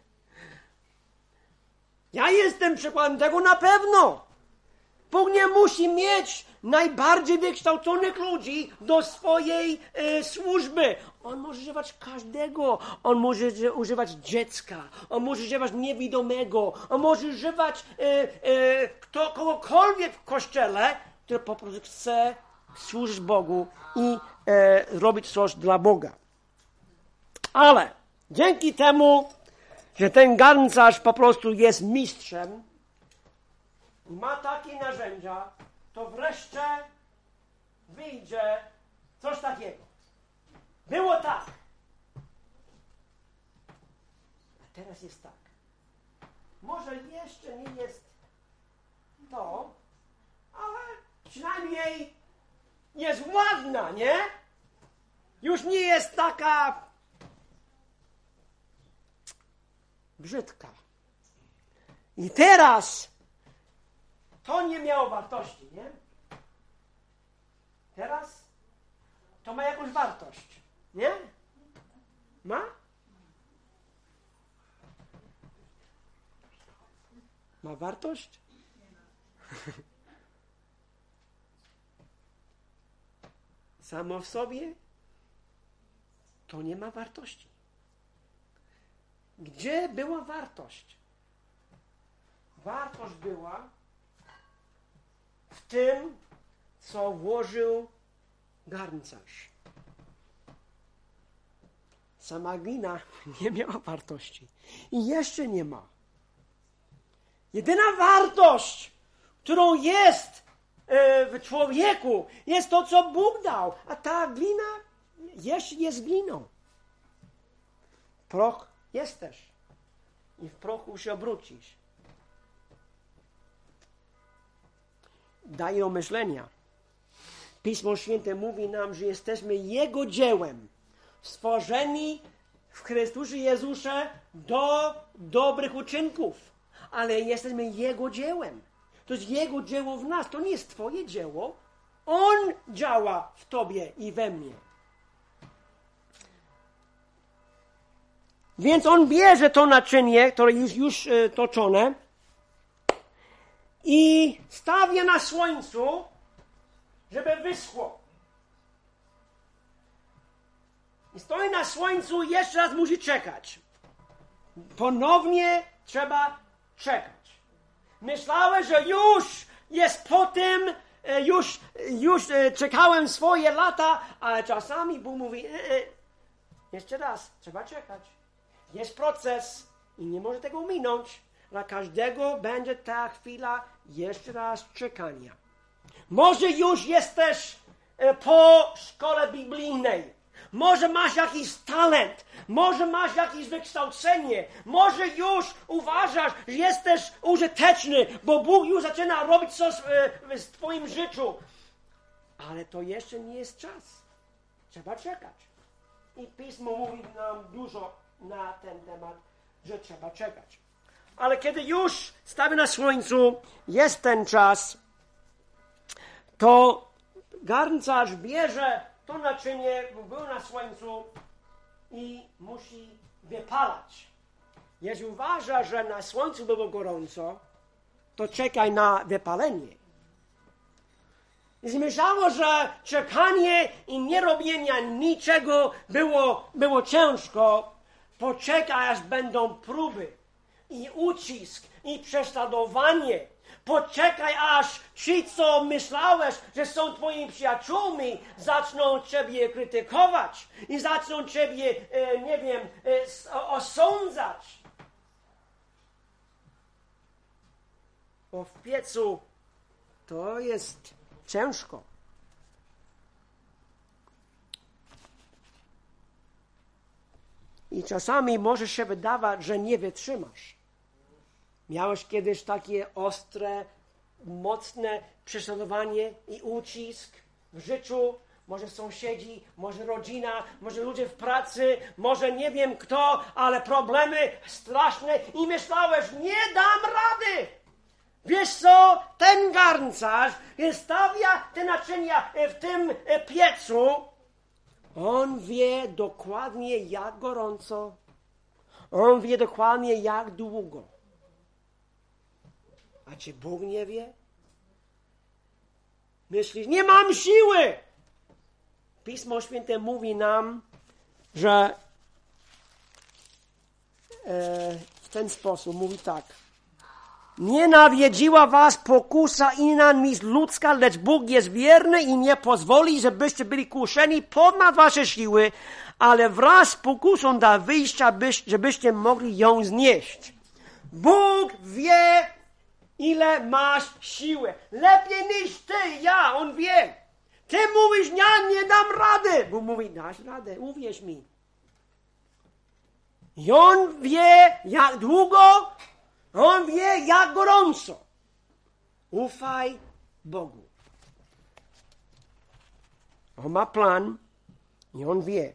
Ja jestem przykładem tego na pewno. Bóg nie musi mieć najbardziej wykształconych ludzi do swojej służby. On może używać każdego. On może używać dziecka. On może używać niewidomego. On może używać kogokolwiek w kościele, który po prostu chce służyć Bogu i robić coś dla Boga. Ale dzięki temu, że ten garncarz po prostu jest mistrzem i ma takie narzędzia, to wreszcie wyjdzie coś takiego. Było tak. A teraz jest tak. Może jeszcze nie jest to, ale przynajmniej jest ładna, nie? Już nie jest taka brzydka. I teraz to nie miało wartości, nie? Teraz to ma jakąś wartość, nie? Ma? Ma wartość? Samo w sobie to nie ma wartości. Gdzie była wartość? Wartość była w tym, co włożył garncarz. Sama glina nie miała wartości. I jeszcze nie ma. Jedyna wartość, którą jest w człowieku, jest to, co Bóg dał. A ta glina jeszcze jest gliną. Proch jesteś. I w prochu się obrócisz. Daje do myślenia. Pismo Święte mówi nam, że jesteśmy Jego dziełem, stworzeni w Chrystusie Jezusie do dobrych uczynków, ale jesteśmy Jego dziełem. To jest Jego dzieło w nas, to nie jest twoje dzieło. On działa w tobie i we mnie. Więc on bierze to naczynie, które jest już toczone i stawia na słońcu, żeby wyschło. I stoi na słońcu, jeszcze raz musi czekać. Ponownie trzeba czekać. Myślałem, że już jest po tym, już czekałem swoje lata, ale czasami Bóg mówi, jeszcze raz, trzeba czekać. Jest proces i nie może tego minąć. Dla każdego będzie ta chwila jeszcze raz czekania. Może już jesteś po szkole biblijnej. Może masz jakiś talent. Może masz jakieś wykształcenie. Może już uważasz, że jesteś użyteczny, bo Bóg już zaczyna robić coś w twoim życiu. Ale to jeszcze nie jest czas. Trzeba czekać. I Pismo mówi nam dużo na ten temat, że trzeba czekać. Ale kiedy już stawię na słońcu, jest ten czas, to garncarz bierze to naczynie, bo był na słońcu i musi wypalać. Jeśli uważa, że na słońcu było gorąco, to czekaj na wypalenie. I myślało, że czekanie i nie robienia niczego było ciężko. Poczekaj, aż będą próby i ucisk i prześladowanie. Poczekaj, aż ci, co myślałeś, że są twoimi przyjaciółmi, zaczną ciebie krytykować i zaczną ciebie, osądzać. Bo w piecu to jest ciężko. I czasami może się wydawać, że nie wytrzymasz. Miałeś kiedyś takie ostre, mocne prześladowanie i ucisk w życiu? Może sąsiedzi, może rodzina, może ludzie w pracy, może nie wiem kto, ale problemy straszne i myślałeś, nie dam rady. Wiesz co? Ten garncarz stawia te naczynia w tym piecu. On wie dokładnie jak gorąco. On wie dokładnie jak długo. A czy Bóg nie wie? Myślisz, nie mam siły. Pismo Święte mówi nam, że w ten sposób mówi tak. Nie nawiedziła was pokusa inna niż ludzka, lecz Bóg jest wierny i nie pozwoli, żebyście byli kuszeni ponad wasze siły, ale wraz z pokusą da wyjścia, żebyście mogli ją znieść. Bóg wie, ile masz siły. Lepiej niż ty, ja, On wie. Ty mówisz, ja nie dam rady. Bóg mówi, dasz radę, uwierz mi. I On wie, jak długo, On wie, jak gorąco. Ufaj Bogu. On ma plan i On wie.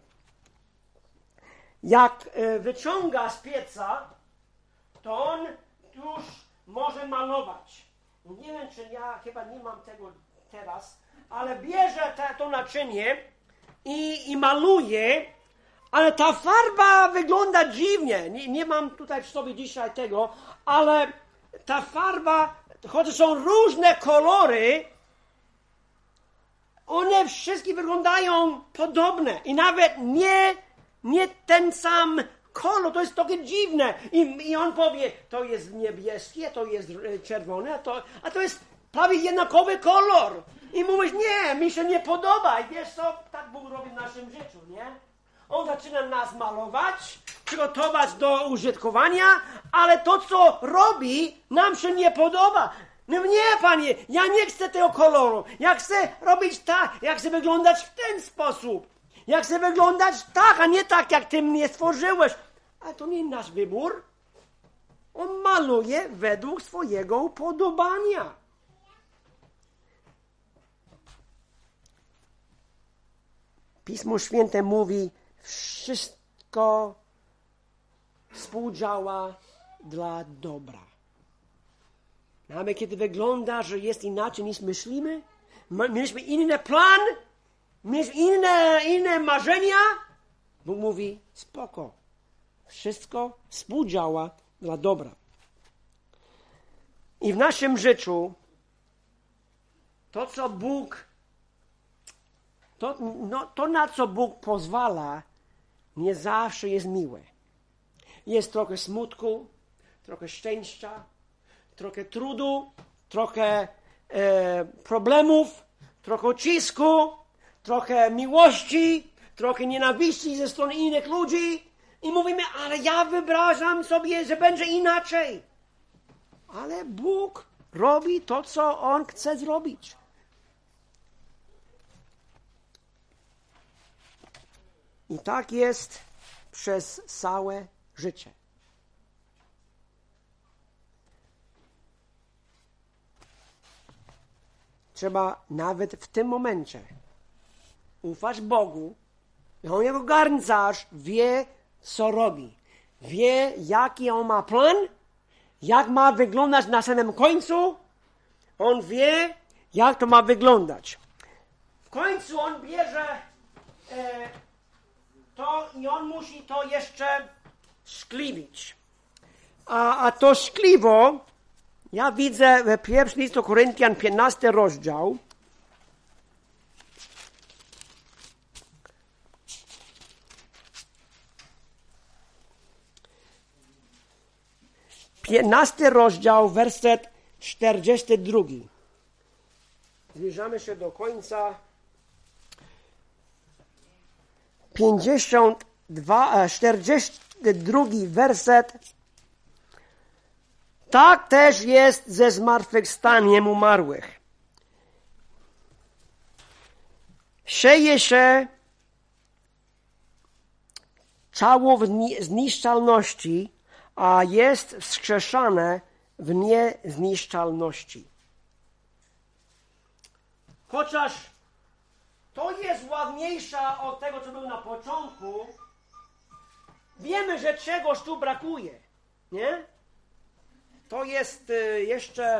Jak wyciąga z pieca, to On już może malować. Nie wiem, czy ja chyba nie mam tego teraz, ale bierze to naczynie i maluje, ale ta farba wygląda dziwnie. Nie mam tutaj w sobie dzisiaj tego, ale ta farba, choć są różne kolory, one wszystkie wyglądają podobne i nawet nie ten sam kolor, to jest takie dziwne. I on powie, to jest niebieskie, to jest czerwone, a to jest prawie jednakowy kolor. I mówisz, nie, mi się nie podoba. I wiesz co, tak Bóg robi w naszym życiu, nie? On zaczyna nas malować, przygotować do użytkowania, ale to, co robi, nam się nie podoba. No nie, Panie, ja nie chcę tego koloru. Ja chcę robić tak, ja chcę wyglądać w ten sposób. Ja chcę wyglądać tak, a nie tak, jak Ty mnie stworzyłeś. Ale to nie nasz wybór. On maluje według swojego upodobania. Pismo Święte mówi, wszystko współdziała dla dobra. Nawet kiedy wygląda, że jest inaczej niż myślimy, mieliśmy inny plan, mieliśmy inne marzenia, Bóg mówi, spoko, wszystko współdziała dla dobra. I w naszym życiu to, co Bóg to, na co Bóg pozwala, nie zawsze jest miłe. Jest trochę smutku, trochę szczęścia, trochę trudu, trochę problemów, trochę ucisku, trochę miłości, trochę nienawiści ze strony innych ludzi. I mówimy, ale ja wyobrażam sobie, że będzie inaczej. Ale Bóg robi to, co On chce zrobić. I tak jest przez całe życie. Trzeba nawet w tym momencie ufać Bogu. I On jako garncarz wie, co robi. Wie, jaki On ma plan, jak ma wyglądać na samym końcu. On wie, jak to ma wyglądać. w końcu on bierze to i on musi to jeszcze szkliwić. A to szkliwo ja widzę w pierwszym listu Koryntian 15 rozdział. Piętnasty rozdział, werset 42. Zbliżamy się do końca. 42 werset. Tak też jest ze zmartwychwstaniem umarłych. Sieje się ciało w zniszczalności, a jest wskrzeszane w niezniszczalności. Chociaż to jest ładniejsza od tego, co było na początku, wiemy, że czegoś tu brakuje, nie? To jest jeszcze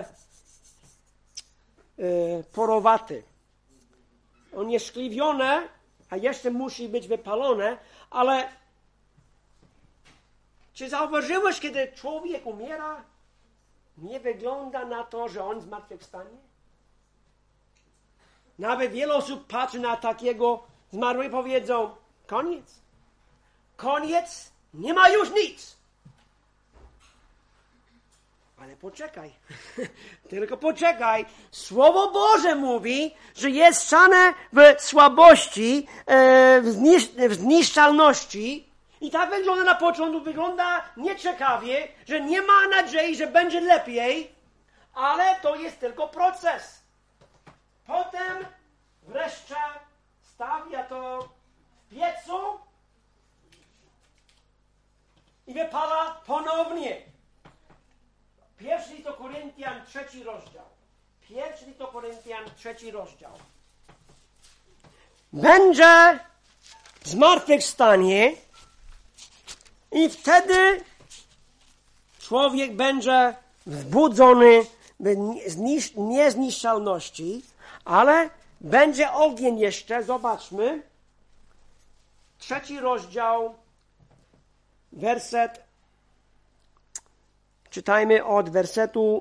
porowaty. On jest szkliwiony, a jeszcze musi być wypalone, ale czy zauważyłeś, kiedy człowiek umiera, nie wygląda na to, że on zmartwychwstanie? Nawet wiele osób patrzy na takiego zmarłego i powiedzą, koniec. Koniec, nie ma już nic. Ale poczekaj, tylko poczekaj. Słowo Boże mówi, że jest szane w słabości, w zniszczalności. I tak wygląda na początku, wygląda nieciekawie, że nie ma nadziei, że będzie lepiej, ale to jest tylko proces. Potem wreszcie stawia to w piecu i wypala ponownie. Pierwszy list do Koryntian, 3 rozdział. Pierwszy list do Koryntian, 3 rozdział. Będzie zmartwychwstanie i wtedy człowiek będzie wzbudzony w niezniszczalności, ale będzie ogień jeszcze, zobaczmy. 3 rozdział, werset, czytajmy od wersetu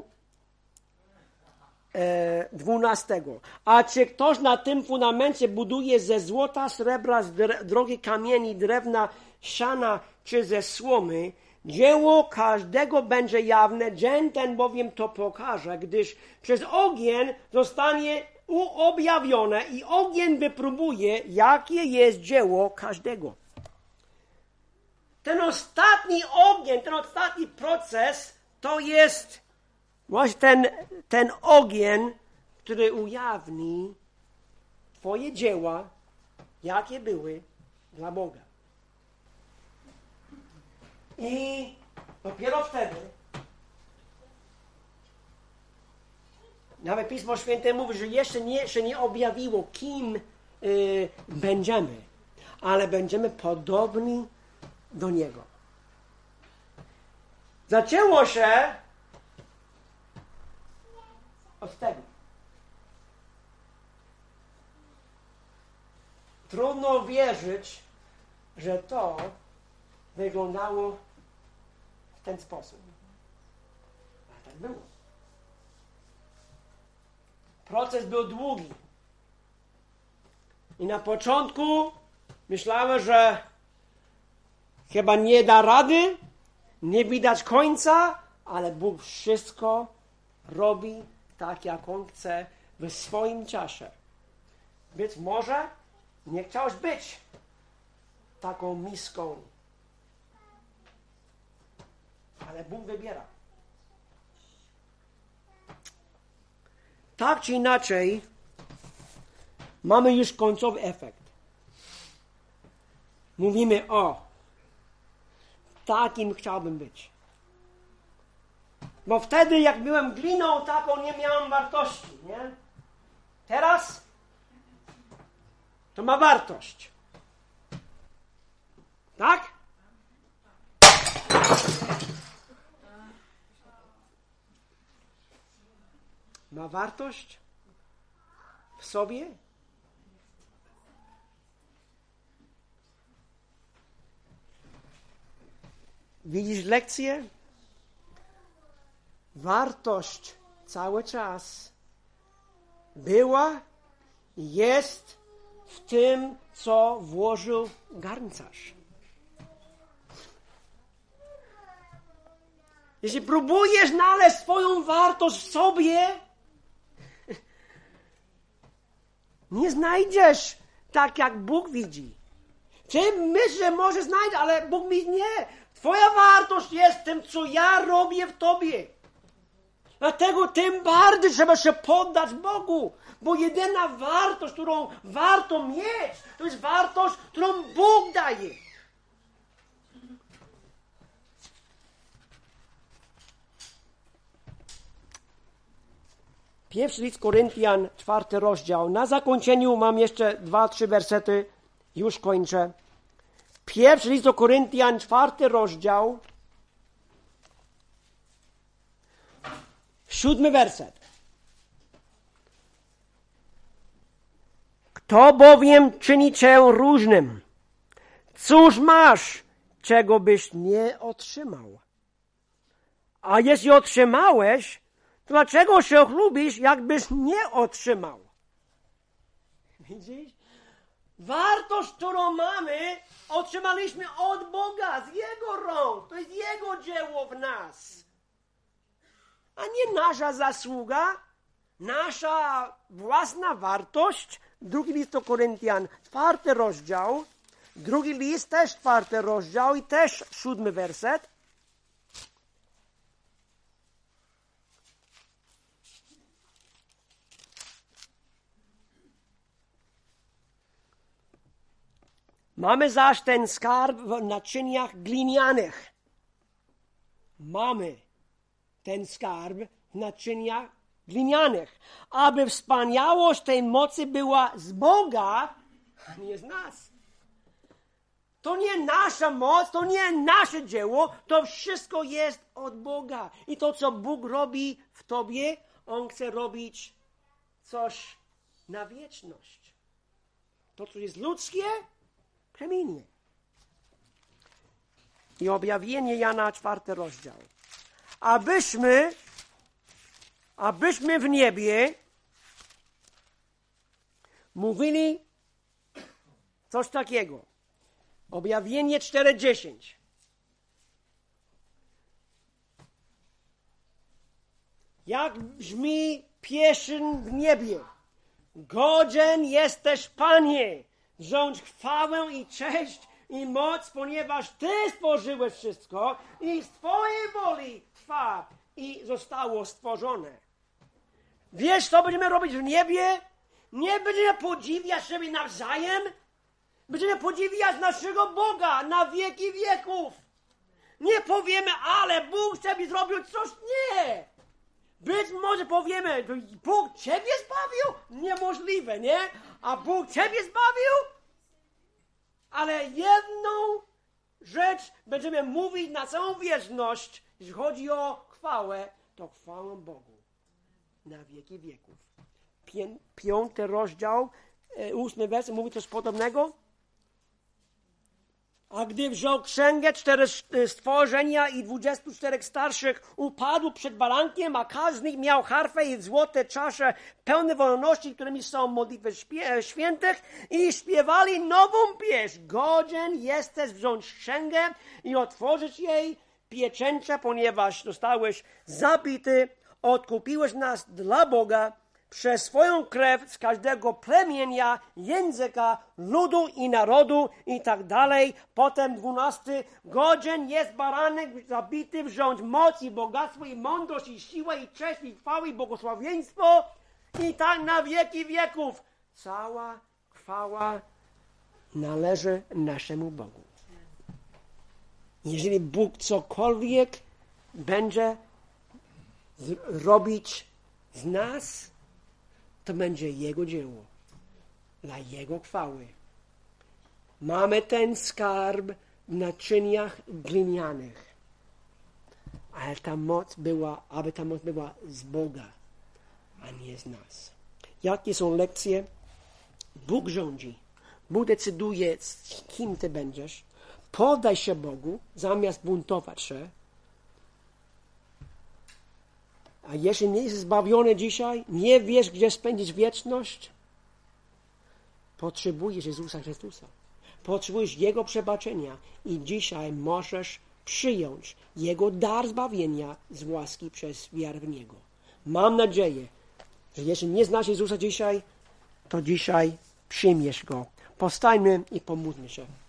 12. A czy ktoś na tym fundamencie buduje ze złota, srebra, z drogich kamieni, drewna, siana czy ze słomy, dzieło każdego będzie jawne, dzień ten bowiem to pokaże, gdyż przez ogień zostanie uobjawione i ogień wypróbuje, jakie jest dzieło każdego. Ten ostatni ogień, ten ostatni proces to jest właśnie ten ogień, który ujawni twoje dzieła, jakie były dla Boga. I dopiero wtedy nawet Pismo Święte mówi, że jeszcze nie objawiło, kim będziemy, ale będziemy podobni do Niego. Zaczęło się od tego. Trudno wierzyć, że to wyglądało w ten sposób. Ale tak było. Proces był długi. I na początku myślałem, że chyba nie da rady, nie widać końca, ale Bóg wszystko robi tak, jak On chce w swoim czasie. Być może nie chciałeś być taką miską, ale Bóg wybiera. Tak czy inaczej, mamy już końcowy efekt. Mówimy, takim chciałbym być. Bo wtedy, jak byłem gliną taką, nie miałem wartości, nie? Teraz to ma wartość. Tak? Ma wartość w sobie? Widzisz lekcję? Wartość cały czas była i jest w tym, co włożył garncarz. Jeśli próbujesz znaleźć swoją wartość w sobie, nie znajdziesz tak, jak Bóg widzi. Ty myślisz, że możesz znaleźć, ale Bóg mi nie. Twoja wartość jest tym, co ja robię w tobie. Dlatego tym bardziej trzeba się poddać Bogu, bo jedyna wartość, którą warto mieć, to jest wartość, którą Bóg daje. Pierwszy list Koryntian, 4 rozdział. Na zakończeniu mam jeszcze 2-3 wersety. Już kończę. Pierwszy list do Koryntian, 4 rozdział. 7 werset. Kto bowiem czyni cię różnym? Cóż masz, czego byś nie otrzymał? A jeśli otrzymałeś, to dlaczego się chlubisz, jakbyś nie otrzymał? Widzisz? Wartość, którą mamy, otrzymaliśmy od Boga, z Jego rąk. To jest Jego dzieło w nas. A nie nasza zasługa, nasza własna wartość. Drugi list do Koryntian, 4 rozdział. Drugi list też 4 rozdział i też 7 werset. Mamy zaś ten skarb w naczyniach glinianych. Mamy ten skarb w naczyniach glinianych, aby wspaniałość tej mocy była z Boga, a nie z nas. To nie nasza moc, to nie nasze dzieło, to wszystko jest od Boga. I to, co Bóg robi w tobie, On chce robić coś na wieczność. To, co jest ludzkie, przeminie. I objawienie Jana, 4 rozdział. Abyśmy w niebie mówili coś takiego. Objawienie 4:10. Jak brzmi pieśń w niebie. Godzien jesteś, Panie, wziąć chwałę i cześć i moc, ponieważ Ty stworzyłeś wszystko i z Twojej woli trwa i zostało stworzone. Wiesz, co będziemy robić w niebie? Nie będziemy podziwiać siebie nawzajem. Będziemy podziwiać naszego Boga na wieki wieków. Nie powiemy, ale Bóg sobie zrobił coś. Nie. Być może powiemy, Bóg Ciebie zbawił? Niemożliwe, nie? A Bóg Ciebie zbawił? Ale jedną rzecz będziemy mówić na całą wieczność, jeśli chodzi o chwałę, to chwałę Bogu na wieki wieków. 5 rozdział, 8 werset mówi coś podobnego. A gdy wziął księgę 4 stworzenia i 24 starszych upadł przed barankiem, a każdy z nich miał harfę i złote czasze pełne wolności, którymi są modlitwy świętych i śpiewali nową pieśń. Godzien jesteś wziąć księgę i otworzyć jej pieczęcie, ponieważ zostałeś zabity, odkupiłeś nas dla Boga przez swoją krew z każdego plemienia, języka, ludu i narodu i tak dalej. Potem 12. Godzien jest baranek zabity wziąć moc i bogactwo i mądrość i siłę i cześć i chwałę i błogosławieństwo i tak na wieki wieków. Cała chwała należy naszemu Bogu. Jeżeli Bóg cokolwiek będzie robić z nas, to będzie Jego dzieło, dla Jego chwały. Mamy ten skarb w naczyniach glinianych, ale aby ta moc była z Boga, a nie z nas. Jakie są lekcje? Bóg rządzi. Bóg decyduje, z kim Ty będziesz. Poddaj się Bogu, zamiast buntować się. A jeśli nie jesteś zbawiony dzisiaj, nie wiesz, gdzie spędzić wieczność, potrzebujesz Jezusa Chrystusa. Potrzebujesz Jego przebaczenia i dzisiaj możesz przyjąć Jego dar zbawienia z łaski przez wiarę w Niego. Mam nadzieję, że jeśli nie znasz Jezusa dzisiaj, to dzisiaj przyjmiesz Go. Powstańmy i pomódlmy się.